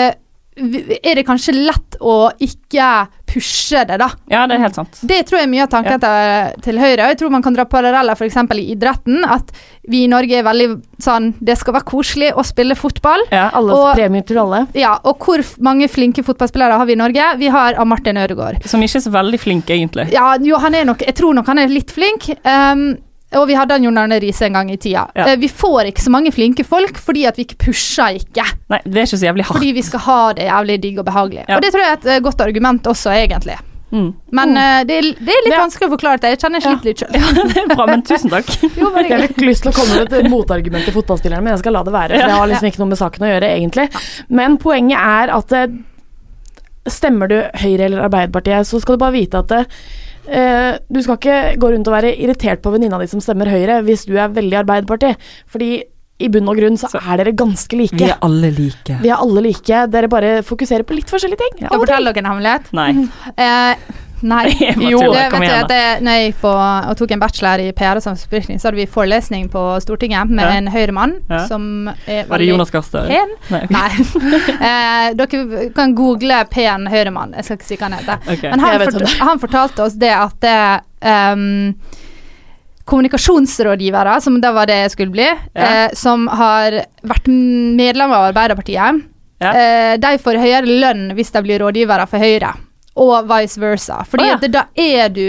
det kanskje lett å ikke pushe det da.
Ja, det helt sant.
Det tror jeg mye av tanken til Høyre. Jeg tror man kan dra paralleller for eksempel i idretten, at vi i Norge veldig sånn, det skal være koselig å spille fotball.
Ja, alle premier til alle.
Ja, og hvor mange flinke fotballspillere har vi i Norge? Vi har Martin Ødegaard.
Som ikke så veldig flink egentlig.
Ja, jo, jeg tror nok han litt flink. Og vi hadde Jon Arne Riise en gang i tida. Vi får ikke så mange flinke folk, fordi at vi ikke pusher ikke.
Nei, det ikke så jævlig hardt.
Fordi vi skal ha det jævlig digg og behagelig. Og det tror jeg et godt argument også, egentlig. Men det litt vanskelig å forklare det. Jeg kjenner ikke litt selv.
Ja, det bra, men tusen takk.
Jo, jeg har litt lyst til å komme med et motargument til fotballspillerne, men jeg skal la det være, for jeg har liksom ikke noe med saken å gjøre, egentlig. Men poenget at stemmer du Høyre eller Arbeiderpartiet, så skal du bare vite at du skal ikke gå rundt og være irritert på venninna di som stemmer Høyre hvis du veldig Arbeiderparti, fordi i bunn og grunn så dere ganske like.
Vi alle like.
Vi alle like. Dere bare fokuserer på litt forskjellige ting.
Skal jeg fortelle dere en hemmelighet?
Nei.
Nei. Jo, det vet jeg at når jeg gikk på og tok en bachelor i PR og samfunnsforskning, så hadde vi forelesning på Stortinget med en høyremann som
var det Jonas Gahr
pen? Nei. Dere kan google pen høyremann. Jeg skal ikke si hva han heter. Men han fortalte oss det at kommunikasjonsrådgivere, som da var det jeg skulle bli, som har vært medlem av Arbeiderpartiet, de får høyere lønn hvis de blir rådgivere for Høyre. Og vice versa. Fordi at da du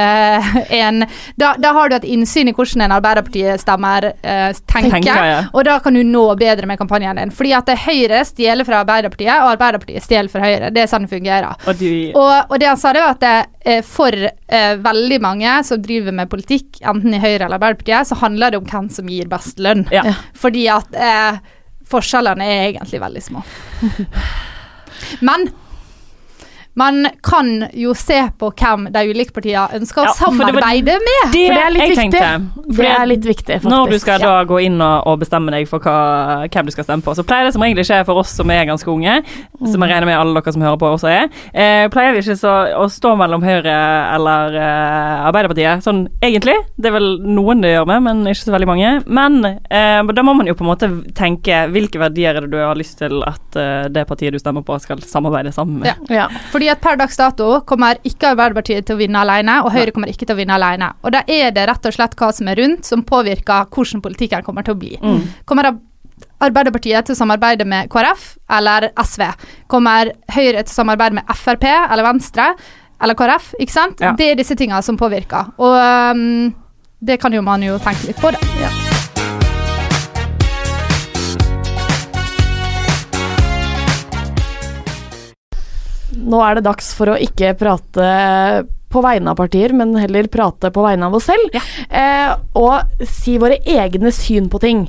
da har du et innsyn i hvordan en Arbeiderpartiet-stemmer tenker, og da kan du nå bedre med kampanjen din. Fordi at Høyre stjeler fra Arbeiderpartiet, og Arbeiderpartiet stjeler fra Høyre. Det sånn det fungerer. Og det han sa, det var at for veldig mange som driver med politikk, enten i Høyre eller Arbeiderpartiet, så handler det om hvem som gir best lønn. Fordi at forskjellene egentlig veldig små. Men man kan jo se på hvem de ulike partiene ønsker å samarbeide med.
Det litt viktig.
Det litt viktig, faktisk.
Når du skal da gå inn og bestemme deg for hvem du skal stemme på, så pleier det som egentlig skje for oss som ganske unge, som jeg regner med alle dere som hører på også pleier vi ikke å stå mellom Høyre eller Arbeiderpartiet, sånn egentlig. Det vel noen det gjør med, men ikke så veldig mange. Men da må man jo på en måte tenke hvilke verdier det du har lyst til at det partiet du stemmer på skal samarbeide sammen med.
Ja. Fordi at per dags dato kommer ikke Arbeiderpartiet til å vinne alene, og Høyre kommer ikke til å vinne alene. Og da det rett og slett hva som rundt som påvirker hvordan politikken kommer til å bli. Kommer Arbeiderpartiet til å samarbeide med KrF eller SV? Kommer Høyre til å samarbeide med FrP eller Venstre eller KrF? Ikke sant? Ja. Det disse tingene som påvirker. Og det kan jo man jo tenke litt på det. Ja.
Nå det dags for å ikke prate på vegne av partier, men heller prate på vegne av oss selv, og si våre egne syn på ting.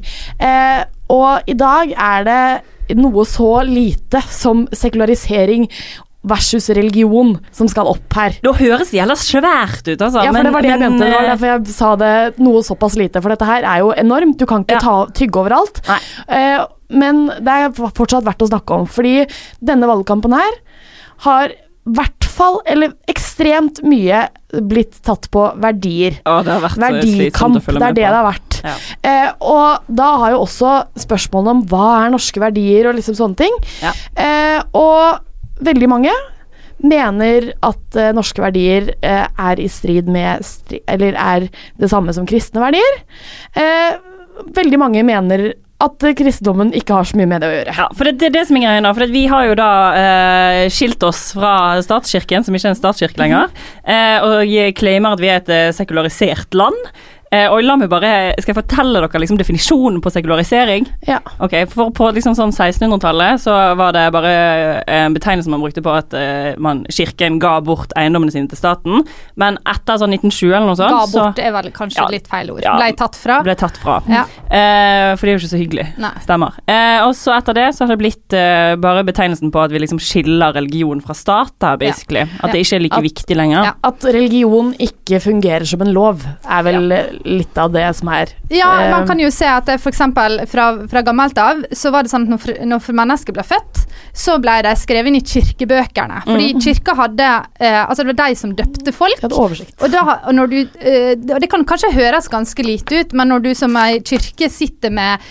Og i dag det noe så lite som sekularisering versus religion som skal opp her.
Da høres det jævla svært ut, altså.
Ja, for det var det jeg mente. Det var derfor jeg sa det noe såpass lite, for dette her jo enormt. Du kan ikke tygge overalt. Men det fortsatt verdt å snakke om, fordi denne valgkampen her har hvert fall, eller ekstremt mye blitt tatt på verdier.
Det har vært
verdikamp, det det har vært. Ja. Og da har jo også spørsmålene om hva norske verdier og liksom sånne ting. Ja. Og veldig mange mener at norske verdier i strid med, eller det samme som kristne verdier. Veldig mange mener at kristendommen ikke har så mye med det å gjøre. Ja, for det det som greia nå, for vi har jo da skilt oss fra statskirken, som ikke en statskirke lenger, og claimer at vi et sekularisert land. Og la meg skal jeg fortelle dere liksom definisjonen på sekularisering? Ja. Ok, for på liksom sånn 1600-tallet så var det bare en betegnelse man brukte på at kirken ga bort eiendommene sine til staten, men etter sånn 1920 eller noe sånt
ga bort vel kanskje litt feil ord. Ble tatt fra.
Ja. For det jo ikke så hyggelig. Nei. Stemmer. Og så etter det så har det blitt bare betegnelsen på at vi liksom skiller religion fra stat der, basically. At det ikke like viktig lenger.
Ja. At religion ikke fungerer som en lov vel litt av det som
Ja, man kan jo se at for eksempel fra gammelt av så var det sånn at når mennesker ble født, så ble de skrevet inn i kirkebøkene. Fordi kirka hadde, altså det var de som døpte folk.
Hadde oversikt.
Og når du, og det kan kanskje høres ganske lite ut, men når du som en kirke sitter med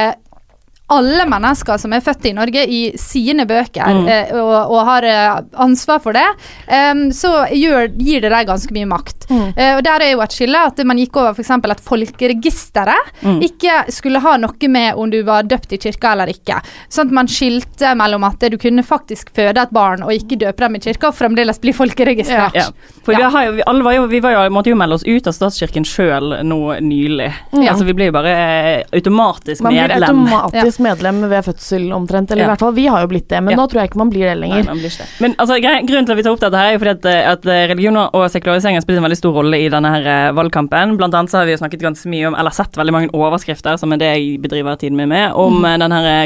alle mennesker som født i Norge i sine bøker og har ansvar for det, så gir det deg ganske mye makt. Og der jo et skille at man gikk over for eksempel at folkeregisteret ikke skulle ha noe med om du var døpt i kirka eller ikke. Sånn at man skilte mellom at du kunne faktisk føde et barn og ikke døpe dem i kirka og fremdeles bli folkeregistrert.
Ja. For vi måtte jo melde oss ut av statskirken selv nå nylig. Altså vi ble jo bare automatisk medlem.
Man blir automatisk medlem ved fødsel omtrent, eller i hvert fall vi har jo blitt det, men nå tror jeg ikke man blir det lenger.
Nei, man blir ikke det. Men altså, grunnen til at vi tar opp dette her jo fordi at religion og sekularisering har spilt en veldig stor rolle i denne her valgkampen. Blant annet så har vi jo snakket ganske mye om, eller sett veldig mange overskrifter, som det jeg bedriver tiden min med, om denne her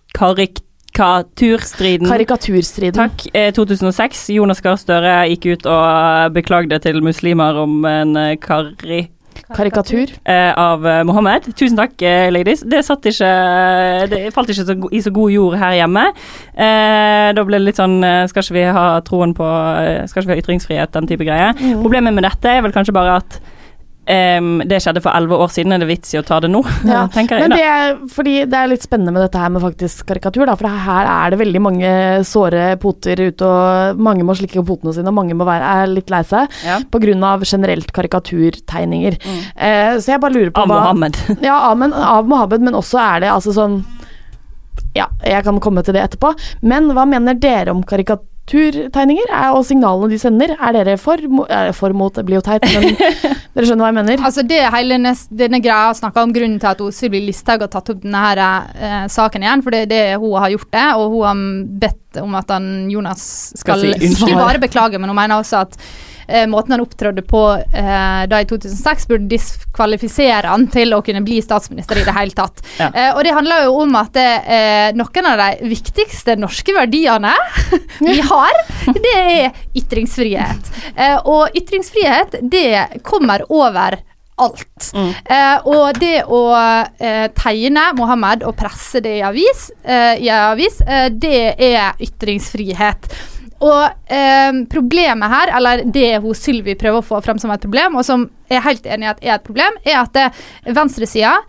karikaturstriden. Takk. 2006. Jonas Gahr Støre gikk ut og beklagde til muslimer om en
karikatur
av Mohammed. Tusen takk, ladies. Det falt ikke i så god jord her hjemme. Da ble det litt sånn, skal ikke vi ha ytringsfrihet, den type greie. Problemet med dette vel kanskje bare at det skjedde for 11 år siden, det vits i å ta det nå, tenker jeg.
Men fordi det litt spennende med dette her med faktisk karikatur, da, for her det veldig mange såre poter ute, og mange må slikke potene sine, og mange må litt lei seg, på grunn av generelt karikaturtegninger. Så jeg bare lurer på
av Mohammed.
Ja, av Mohammed, men også det altså sånn, jeg kan komme til det etterpå, men hva mener dere om karikaturtegninger og signalene de sender? Dere for mot, det blir jo teit, men dere skjønner hva jeg mener?
Altså det hele denne greia snakket om grunnen til at Sylvi Listhaug har tatt opp denne her saken igjen, for det hun har gjort det, og hun har bedt om at Jonas skal ikke bare beklage, men hun mener også at måten han opptrådde på da i 2006 burde diskvalifisere han til å kunne bli statsminister i det hele tatt. Og det handler jo om at noen av de viktigste norske verdiene vi har, det ytringsfrihet. Og ytringsfrihet, det kommer over alt. Og det å tegne Mohammed og presse det i avis, det ytringsfrihet. Og problemet her, eller det Sylvi prøver å få frem som et problem, og som jeg helt enig i at et problem, at venstresiden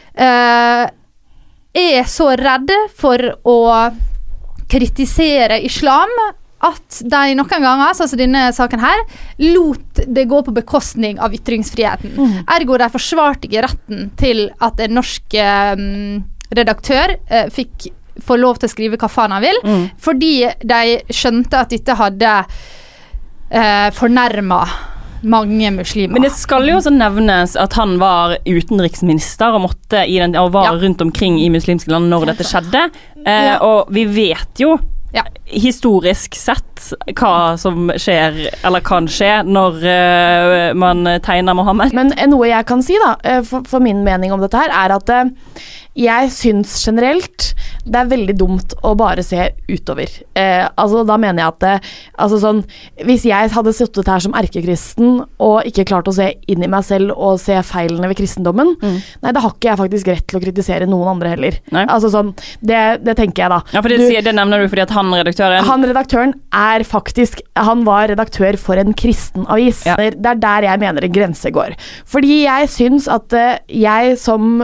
så redde for å kritisere islam at de noen ganger, sånn som denne saken her, lot det gå på bekostning av ytringsfriheten. Ergo de forsvarte ikke retten til at en norsk redaktør fikk få lov til å skrive hva faen han vil, fordi de skjønte at dette hadde fornærmet mange muslimer.
Men det skal jo også nevnes at han var utenriksminister og var rundt omkring i muslimske land når dette skjedde, og vi vet jo historisk sett hva som skjer, eller kan skje, når man tegner Mohammed.
Men noe jeg kan si da, for min mening om dette her, er at jeg syns generelt det er veldig dumt å bare se utover. Altså da mener jeg at altså sånn, hvis jeg hadde sittet her som erkekristen og ikke klart å se inn i meg selv og se feilene ved kristendommen, nei, da har ikke jeg faktisk rett til å kritisere noen andre heller. Nei. Altså sånn, det tenker jeg da.
Ja, for det nevner du fordi at han
redaktøren er faktisk, han var redaktør for en kristen avis. Ja. Det er der jeg mener en grense går. Fordi jeg syns at jeg som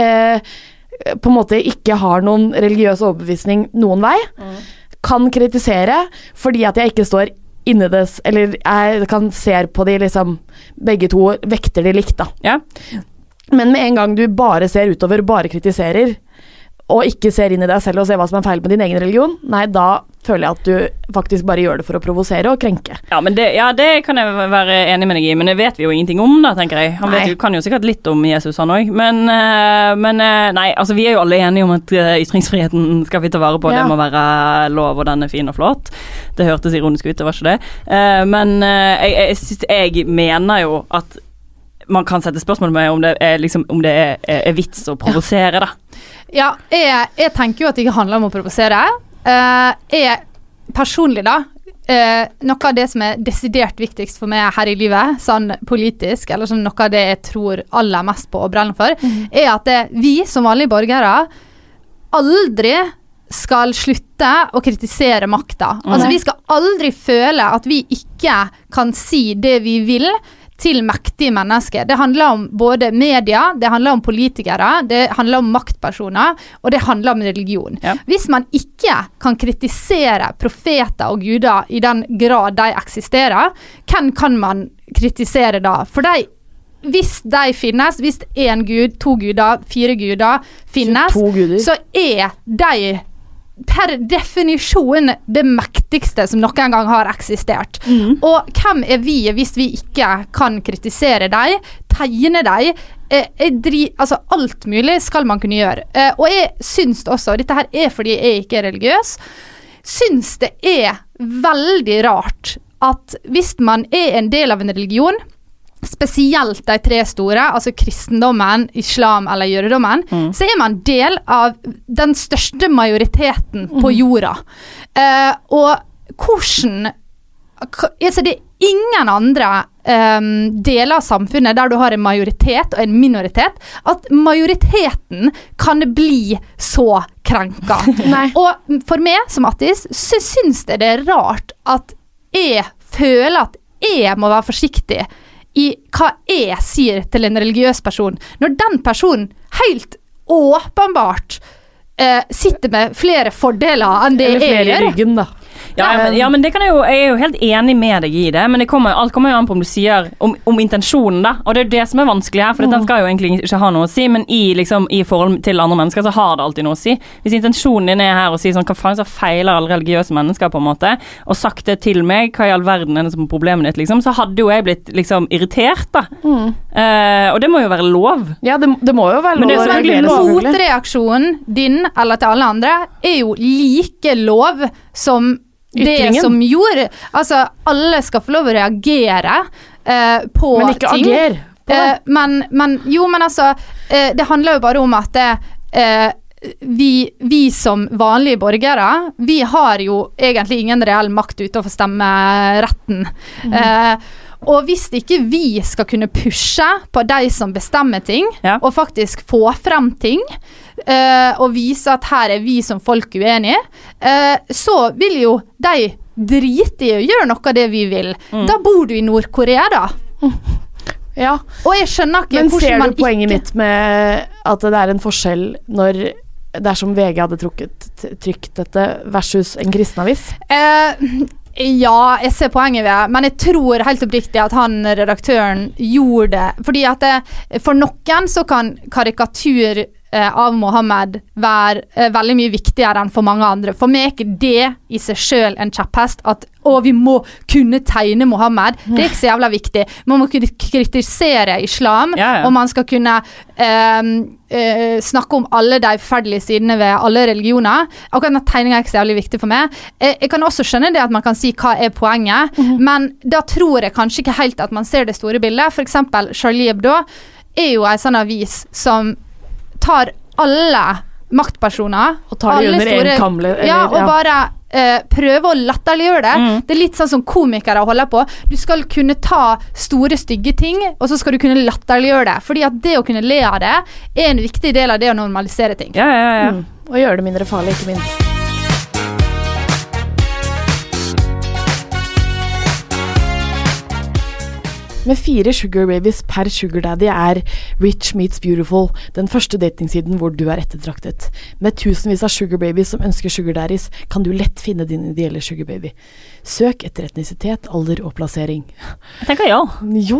på en måte ikke har noen religiøs overbevisning noen vei, kan kritisere fordi at jeg ikke står inni det, eller jeg kan se på de liksom, begge to vekter de likt da. Ja. Men med en gang du bare ser utover, bare kritiserer, og ikke ser inn i deg selv og ser hva som er feil med din egen religion, nei, da føler jeg at du faktisk bare gjør det for å provosere og krenke.
Ja, men det kan jeg være enig med deg i, men det vet vi jo ingenting om da, tenker jeg. Han kan jo sikkert litt om Jesus han også, men nei, altså vi er jo alle enige om at ytringsfriheten skal vi ta vare på, det må være lov, og den er fin og flott. Det hørtes ironisk ut, det var ikke det. Men jeg mener jo at man kan sette spørsmål med om det er vits å provosere da.
Ja, jeg tenker jo at det ikke handler om å provosere. Jeg personlig da, noe av det som er desidert viktigst for meg her i livet, sånn politisk, eller sånn noe av det jeg tror aller mest på og brenner for, er at vi som vanlige borgere aldri skal slutte å kritisere makta. Altså vi skal aldri føle at vi ikke kan si det vi vil til mektige mennesker. Det handler om både media, det handler om politikere, det handler om maktpersoner, og det handler om religion. Ja. Hvis man ikke kan kritisere profeter og guder i den grad de eksisterer, hvem kan man kritisere da? For hvis de finnes, hvis en gud, 2 guder, 4 guder finnes, så er de per definisjon det mektigste som noen gang har eksistert. Og hvem er vi hvis vi ikke kan kritisere deg, tegne deg, altså alt mulig skal man kunne gjøre. Og jeg syns også, og dette her er fordi jeg ikke er religiøs, syns det er veldig rart at hvis man er en del av en religion, spesielt de 3 store, altså kristendommen, islam eller jødedommen, så er man del av den største majoriteten på jorda. Og hvordan altså det er ingen andre deler av samfunnet der du har en majoritet og en minoritet, at majoriteten kan bli så krenka. Og for meg som ateist, så syns det er rart at jeg føler at jeg må være forsiktig i hva jeg sier til en religiøs person, når den personen helt åpenbart sitter med flere fordeler enn det jeg gjør.
Ryggen da.
Ja, men det kan jeg er jo helt enig med deg i det, men alt kommer jo an på om du sier om intensjonen da, og det er det som er vanskelig her, for den skal jo egentlig ikke ha noe å si, men i forhold til andre mennesker så har det alltid noe å si. Hvis intensjonen din er her å si sånn, hva faen så feiler alle religiøse mennesker på en måte, og sagt det til meg, hva i all verden er det som er problemet ditt, liksom, så hadde jo jeg blitt irritert da. Og det må jo være lov.
Ja, det må jo være lov.
Men det som er motreaksjonen din eller til alle andre er jo like lov som det som gjorde, altså alle skal få lov å reagere på ting.
Men ikke ager på det.
Men altså, det handler jo bare om at vi som vanlige borgere, vi har jo egentlig ingen reell makt utenfor stemmeretten. Og hvis ikke vi skal kunne pushe på de som bestemmer ting, og faktisk få frem ting, og vise at her er vi som folk uenige, så vil jo de drite i å gjøre noe av det vi vil. Da bor du i Nord-Korea da.
Ja.
Og jeg skjønner ikke
hvordan man ikke... Men ser du poenget mitt med at det er en forskjell når dersom VG hadde trykt dette versus en kristenavis?
Ja, jeg ser poenget ved, men jeg tror helt oppriktig at redaktøren gjorde det, fordi at for noen så kan karikatur av Mohammed være veldig mye viktigere enn for mange andre. For meg ikke det i seg selv en kjepphest at vi må kunne tegne Mohammed. Det ikke så jævla viktig. Man må kunne kritisere islam, og man skal kunne snakke om alle de forferdelige sidene ved alle religioner. Akkurat denne tegningen ikke så jævlig viktig for meg. Jeg kan også skjønne det at man kan si hva poenget, men da tror jeg kanskje ikke helt at man ser det store bildet. For eksempel Charlie Hebdo jo en sånn avis som tar alle maktpersoner
og tar det under en kamle
og bare prøve å latterliggjøre det. Det litt sånn som komikere holder på. Du skal kunne ta store, stygge ting, og så skal du kunne latterliggjøre det. Fordi at det å kunne le av det en viktig del av det å normalisere ting.
Og gjøre det mindre farlig, ikke minst. Med 4 sugar babies per sugar daddy Rich Meets Beautiful den første datingsiden hvor du ettertraktet. Med tusenvis av sugar babies som ønsker sugar daddies, kan du lett finne din ideelle sugar baby. Søk etter etnisitet, alder og plassering.
Jeg tenker ja.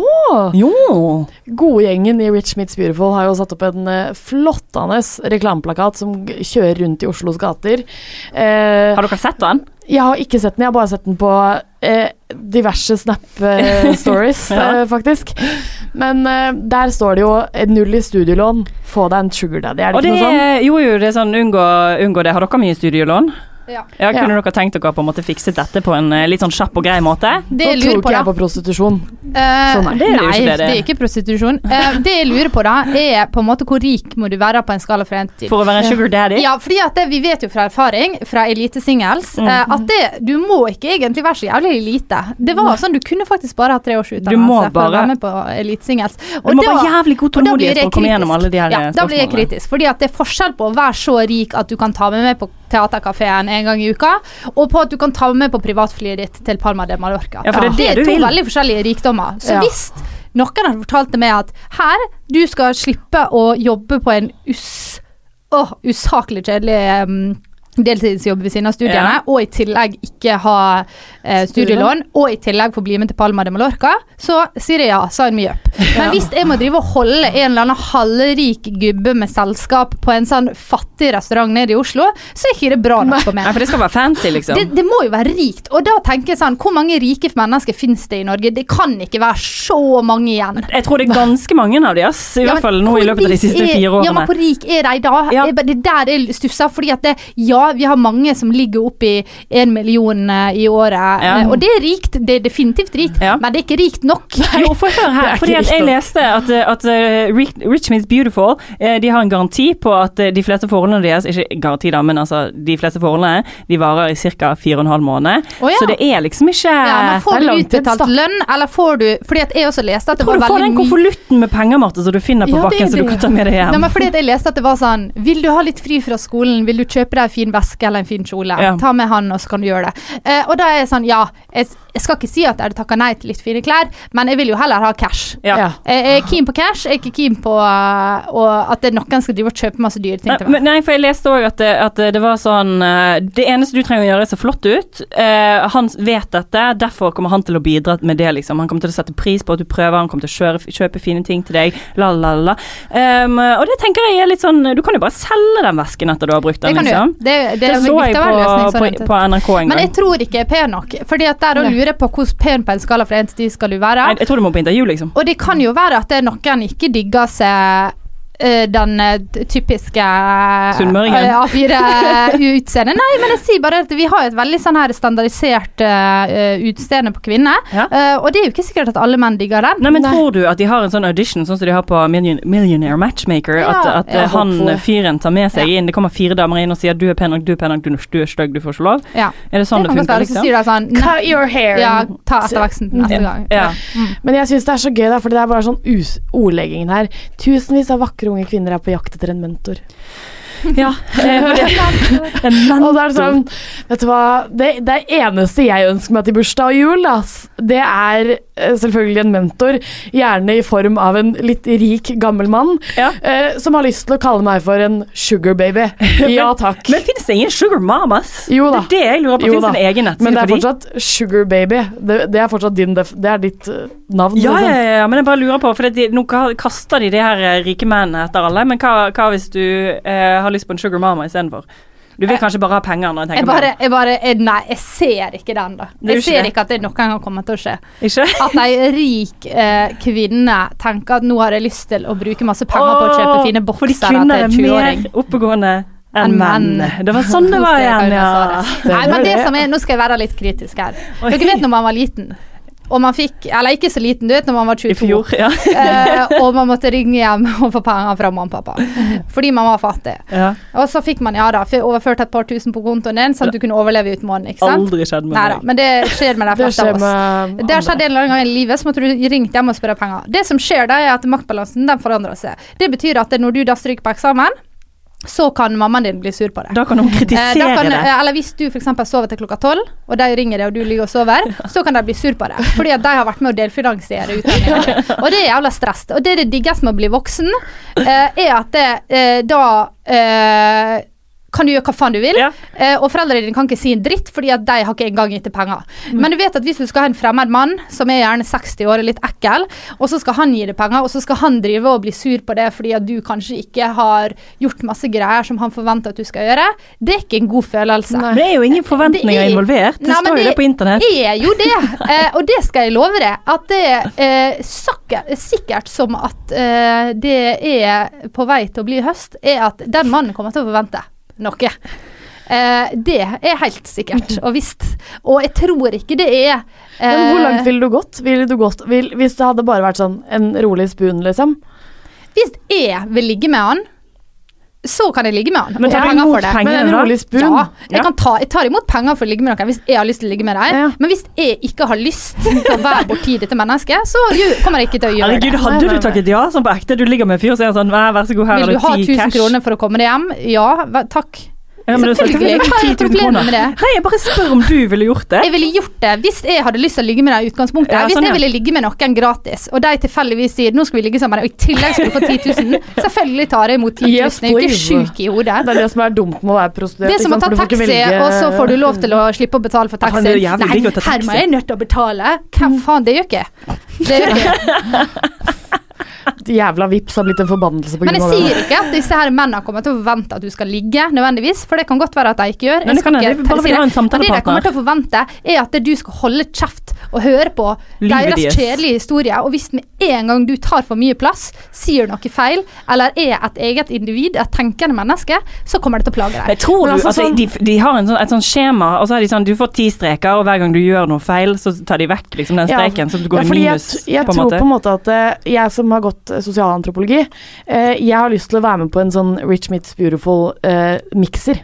Jo! Godgjengen i Rich Meets Beautiful har jo satt opp en flottende reklameplakat som kjører rundt i Oslos gater.
Har dere sett den?
Jeg har ikke sett den, jeg har bare sett den på diverse Snap-stories, faktisk. Men der står det jo 0 i studielån, få deg en sugar daddy, det ikke noe sånn?
Jo, det sånn, unngå det. Har dere mye studielån? Kunne dere tenkt dere på en måte fikset dette på en litt sånn kjapp og grei måte?
Det jeg lurer på da. På prostitusjon.
Nei, det ikke prostitusjon. Det jeg lurer på da, på en måte hvor rik må du være på en skala fra 1 til 10.
For å være en sugar daddy?
Ja, fordi at vi vet jo fra erfaring, fra elitesingles, at du må ikke egentlig være så jævlig elite. Det var sånn, du kunne faktisk bare ha 3 års utdannelse for å være med på elitesingles.
Du må være jævlig god tålmodighet for å komme gjennom alle de her spørsmålene.
Da blir jeg kritisk, fordi at det forskjell på å være så rik at du kan ta med på teaterkaféen en gang i uka, og på at du kan ta med på privatflyet ditt til Palma de Mallorca.
Ja, for det er 2
veldig forskjellige rikdommer. Så hvis noen har fortalt meg at her, du skal slippe å jobbe på en usaklig kjedelig deltidsjobb ved siden av studiene, og i tillegg ikke ha studielån, og i tillegg få bli med til Palma de Mallorca, så sier jeg ja, sign me up. Men hvis jeg må drive og holde en eller annen halvrik gubbe med selskap på en sånn fattig restaurant nede i Oslo, så ikke det bra nok for meg.
Ja, for det skal være fancy, liksom.
Det må jo være rikt, og da tenker jeg sånn, hvor mange rike mennesker finnes det i Norge? Det kan ikke være så mange igjen.
Jeg tror det er ganske mange av de, i hvert fall nå i løpet av de siste 4 årene.
Ja, men hvor rik de da? Det der jeg stusser, fordi at vi har mange som ligger opp i 1 million i året, og det er rikt, det er definitivt rikt, men det er ikke rikt nok.
Jo, for hør her, fordi at jeg leste at Rich Meets Beautiful, de har en garanti på at de fleste forholdene deres, ikke garanti da, men altså de fleste forholdene, de varer i cirka 4,5 måneder, så det er liksom ikke...
Ja, men får du utbetalt lønn, eller får du, fordi at jeg også leste at det var veldig mye...
Tror du får den konvolutten med penger, Marte, så du finner på bakken, så du kan ta med det hjem?
Nei, men fordi at jeg leste at det var sånn, vil du ha litt fri fra skolen, vil du kjøpe deg en fin veske eller en fin kjole, ta med han, og så kan du gjøre det. Og da er jeg sånn, jeg skal ikke si at jeg hadde takket nei til litt fine klær, men jeg vil jo heller ha cash. Jeg er keen på cash, jeg er ikke keen på at noen skal drive og kjøpe masse dyre ting til meg.
Nei, for jeg leste også at det var sånn, det eneste du trenger å gjøre er så flott ut. Han vet dette, derfor kommer han til å bidra med det, liksom. Han kommer til å sette pris på at du prøver, han kommer til å kjøpe fine ting til deg, lalalala. Og det tenker jeg er litt sånn, du kan jo bare selge den vesken etter du har brukt den, liksom.
Det
så jeg på NRK en gang.
Men jeg tror ikke jeg er pen nok, fordi at der lurer på hvordan pen på en skala fra 1 til 10 skal du være.
Nei, jeg tror du må på intervju, liksom.
Og det kan jo være at noen ikke digger seg den typiske
Sunnmøringen
A4-utseende. Nei, men jeg sier bare at vi har et veldig sånn her standardisert utseende på kvinner, og det er jo ikke sikkert at alle menn digger den.
Nei, men tror du at de har en sånn audition, sånn som de har på Millionaire Matchmaker, at han fyren tar med seg inn, det kommer 4 damer inn og sier du er pen nok, du er stygg, du får ikke lov. Er det sånn det funker, liksom?
Så sier de sånn,
cut your hair.
Ja, ta etterveksten neste gang.
Men jeg synes det er så gøy da, for det er bare sånn ordleggingen her. Tusenvis av vakre unge kvinner på jakt etter en mentor.
Ja.
En mentor. Og det sånn, vet du hva, det eneste jeg ønsker meg til bursdag og jul, det selvfølgelig en mentor, gjerne i form av en litt rik gammel mann, som har lyst til å kalle meg for en sugar baby. Ja, takk.
Men finnes det ingen sugar mamas?
Jo da.
Det jeg lurer på, finnes det en egen nettside for de?
Men det fortsatt sugar baby. Det fortsatt det ditt navn.
Ja, men jeg bare lurer på, for nå kaster de her rike mennene etter alle, men hva hvis du har lyst på en sugar mama i stedet for? Du vil kanskje bare ha penger når jeg tenker
nei, jeg ser ikke den da. Jeg ser ikke at det noen gang kommer til å skje.
Ikke?
At en rik kvinne tenker at nå har jeg lyst til å bruke masse penger på å kjøpe fine bokser til 20-åring.
Fordi kvinner er mer oppegående enn menn. Det var sånn det var igjen,
Nei, men det som nå skal jeg være litt kritisk her. Dere vet når man var liten, og man fikk, eller ikke så liten, du vet når man var 22,
I fjor, ja.
Og man måtte ringe hjem og få penger fra mamma og pappa, fordi man var fattig. Ja. Og så fikk man, overført et par tusen på kontoen din, sånn at du kunne overleve ut måneden, ikke sant?
Aldri skjedd med
meg. Men det skjer med de fleste av oss. Det har skjedd en eller annen gang i livet, så måtte du ringe hjem og spørre penger. Det som skjer da, at maktbalansen, den forandrer seg. Det betyr at når du da stryker på eksamen, så kan mammaen din bli sur på det.
Da kan hun kritisere det.
Eller hvis du for eksempel sover til klokka 12, og de ringer deg og du ligger og sover, så kan de bli sur på det. Fordi at de har vært med å delfinansiere utdanningen. Og det er jævla stress. Og det diggeste med å bli voksen, er at da kan du gjøre hva faen du vil, og foreldrene dine kan ikke si en dritt, fordi at de har ikke engang gitt penger. Men du vet at hvis du skal ha en fremmed mann, som er gjerne 60 år og litt ekkel, og så skal han gi deg penger, og så skal han drive og bli sur på det, fordi at du kanskje ikke har gjort masse greier som han forventer at du skal gjøre, det er ikke en god følelse.
Nei. Det er jo ingen forventninger involvert, det står jo det på internett.
Det er jo det, og det skal jeg love deg, at det sikkert som at det er på vei til å bli høst, er at den mannen kommer til å forvente noe. Det er helt sikkert og visst. Og jeg tror ikke det er
Men hvor langt ville du gått? Hvis det hadde bare vært sånn en rolig spoon, liksom?
Hvis jeg vil ligge med han, så kan jeg ligge med han.
Men tar du imot penger
en rolig spoon?
Ja, jeg tar imot penger for å ligge med noen hvis jeg har lyst til å ligge med deg. Ja. Men hvis jeg ikke har lyst til å være borti dette mennesket, så kommer jeg ikke til å gjøre det.
Hadde du takket ja, sånn på ekte? Du ligger med en fyr og sier sånn, vær så god her,
vil du ha 1000 kroner for å komme deg hjem? Ja, takk.
Ja, men selvfølgelig, hva er problemet med det? Nei, jeg bare spør om du ville gjort det.
Jeg ville gjort det hvis jeg hadde lyst til å ligge med deg i utgangspunktet. Hvis jeg ville ligge med noen gratis, og de tilfeldigvis sier, nå skal vi ligge sammen, og i tillegg skal du få 10 000, selvfølgelig tar jeg imot 10 000, jeg er ikke syk i hodet.
Det er det som er dumt med å være prostituert.
Det er som å ta taxi, og så får du lov til å slippe å betale for taxi. Nei, her må jeg nødt til å betale. Hvem faen, det gjør ikke. Det gjør ikke.
Jævla vips har blitt en forbannelse på grunn av det.
Men jeg sier ikke at disse her mennene kommer til å forvente at du skal ligge nødvendigvis, for det kan godt være at de ikke gjør.
Men det kan jeg bare vil ha en samtalepartner.
Det de kommer til å forvente er at du skal holde kjeft og høre på deres kjedelige historie, og hvis med en gang du tar for mye plass, sier noe feil, eller er et eget individ, et tenkende menneske, så kommer det til å plage deg.
Jeg tror de har et sånt skjema, og så er de sånn, du får 10 streker, og hver gang du gjør noe feil, så tar de vekk liksom, den streken, så du går i minus på en måte.
Jeg tror på en måte at jeg som har gått sosialantropologi, jeg har lyst til å være med på en sånn Rich Meets Beautiful mixer,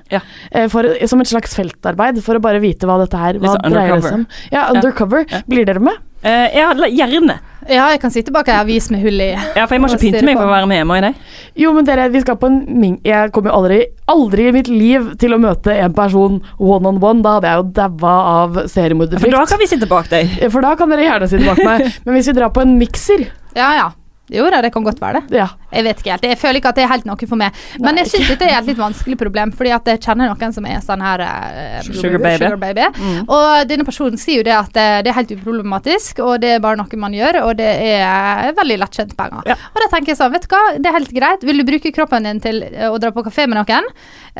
som et slags feltarbeid, for å bare vite hva dette her, hva dreier det seg om. Ja, undercover. Blir dere med?
Ja, gjerne.
Ja, jeg kan sitte bak en avis med hull i.
Ja, for jeg må ikke pynte meg for å være med, må jeg det?
Jo, men dere, vi skal på jeg kommer jo aldri i mitt liv til å møte en person one-on-one, da hadde jeg jo daua av seriemorderfrykt.
For da kan vi sitte bak deg.
For da kan dere gjerne sitte bak meg, men hvis vi drar på en mixer.
Ja. Jo da, det kan godt være det.
Ja.
Jeg vet ikke helt. Jeg føler ikke at det er helt noe for meg. Men jeg synes det er et litt vanskelig problem, fordi at jeg kjenner noen som er sånn her
sugar baby.
Og denne personen sier jo det at det er helt uproblematisk, og det er bare noe man gjør, og det er veldig lettkjent penger. Ja. Og da tenker jeg sånn, vet du hva, det er helt greit. Vil du bruke kroppen din til å dra på kafé med noen?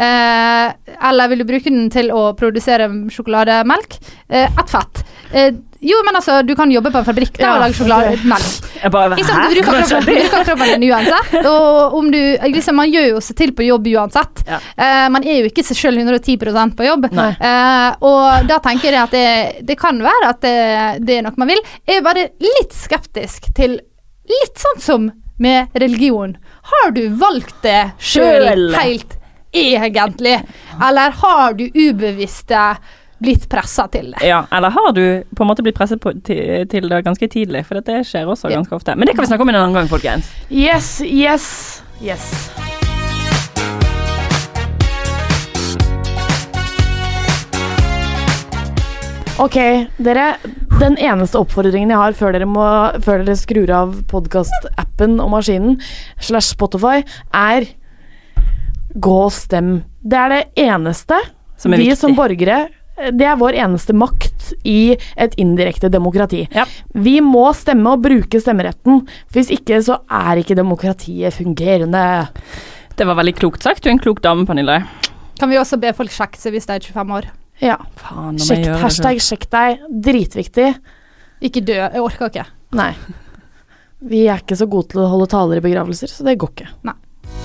Eller vil du bruke den til å produsere sjokolademelk? Et fett. Jo, men altså, du kan jobbe på en fabrikk da, og lage sjokolademelk. Du bruker kroppen din uansett, og om du, liksom, man gjør jo seg til på jobb uansett. Man er jo ikke seg selv 110% på jobb. Og da tenker jeg at det kan være at det er noe man vil. Jeg er bare litt skeptisk til, litt sånn som med religion. Har du valgt det selv helt egentlig? Eller har du ubevisste blitt presset til det?
Ja, eller har du på en måte blitt presset til det ganske tidlig, for det skjer også ganske ofte. Men det kan vi snakke om en annen gang, folkens.
Yes. Ok, dere, den eneste oppfordringen jeg har før dere skrur av podcast-appen og maskinen /Spotify gå og stem. Det det eneste vi viktig. Som borgere, det vår eneste makt i et indirekte demokrati. Ja. Vi må stemme og bruke stemmeretten, hvis ikke så ikke demokratiet fungerende.
Det var veldig klokt sagt, du en klok dame, Pernille.
Kan vi også be folk sjekke seg hvis de 25 år?
Ja, sjekk deg, dritviktig.
Ikke dø, jeg orker ikke.
Nei, vi ikke så gode til å holde taler i begravelser, så det går ikke.
Nei.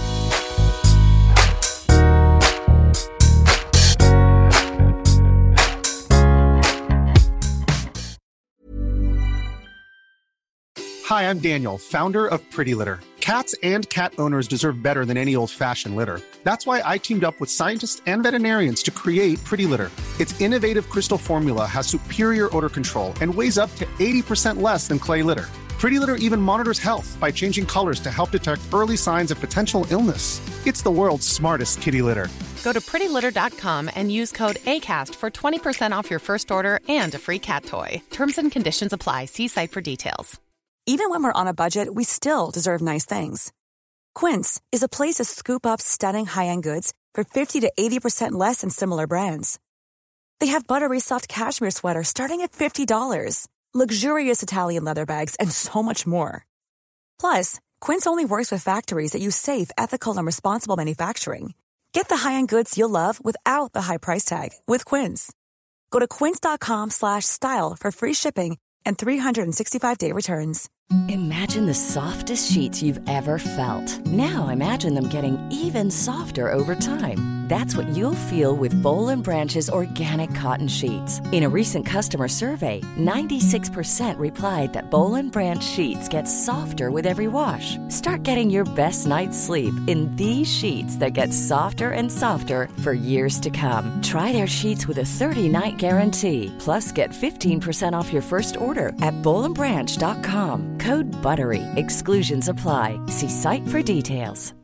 Hi, I'm Daniel, founder of Pretty Litter. Cats and cat owners deserve better than any old-fashioned litter. That's why I teamed up with scientists and veterinarians to create Pretty Litter. Its innovative crystal formula has superior odor control and weighs up to 80% less than clay litter. Pretty Litter even monitors health by changing colors to help detect early signs of potential illness. It's the world's smartest kitty litter.
Go to prettylitter.com and use code ACAST for 20% off your first order and a free cat toy. Terms and conditions apply. See site for details.
Even when we're on a budget, we still deserve nice things. Quince is a place to scoop up stunning high-end goods for 50 to 80% less than similar brands. They have buttery soft cashmere sweaters starting at $50, luxurious Italian leather bags, and so much more. Plus, Quince only works with factories that use safe, ethical, and responsible manufacturing. Get the high-end goods you'll love without the high price tag with Quince. Go to quince.com/style for free shipping and 365-day returns.
Imagine the softest sheets you've ever felt. Now imagine them getting even softer over time. That's what you'll feel with Boll & Branch's organic cotton sheets. In a recent customer survey, 96% replied that Boll & Branch sheets get softer with every wash. Start getting your best night's sleep in these sheets that get softer and softer for years to come. Try their sheets with a 30-night guarantee. Plus, get 15% off your first order at bollandbranch.com. Code BUTTERY. Exclusions apply. See site for details.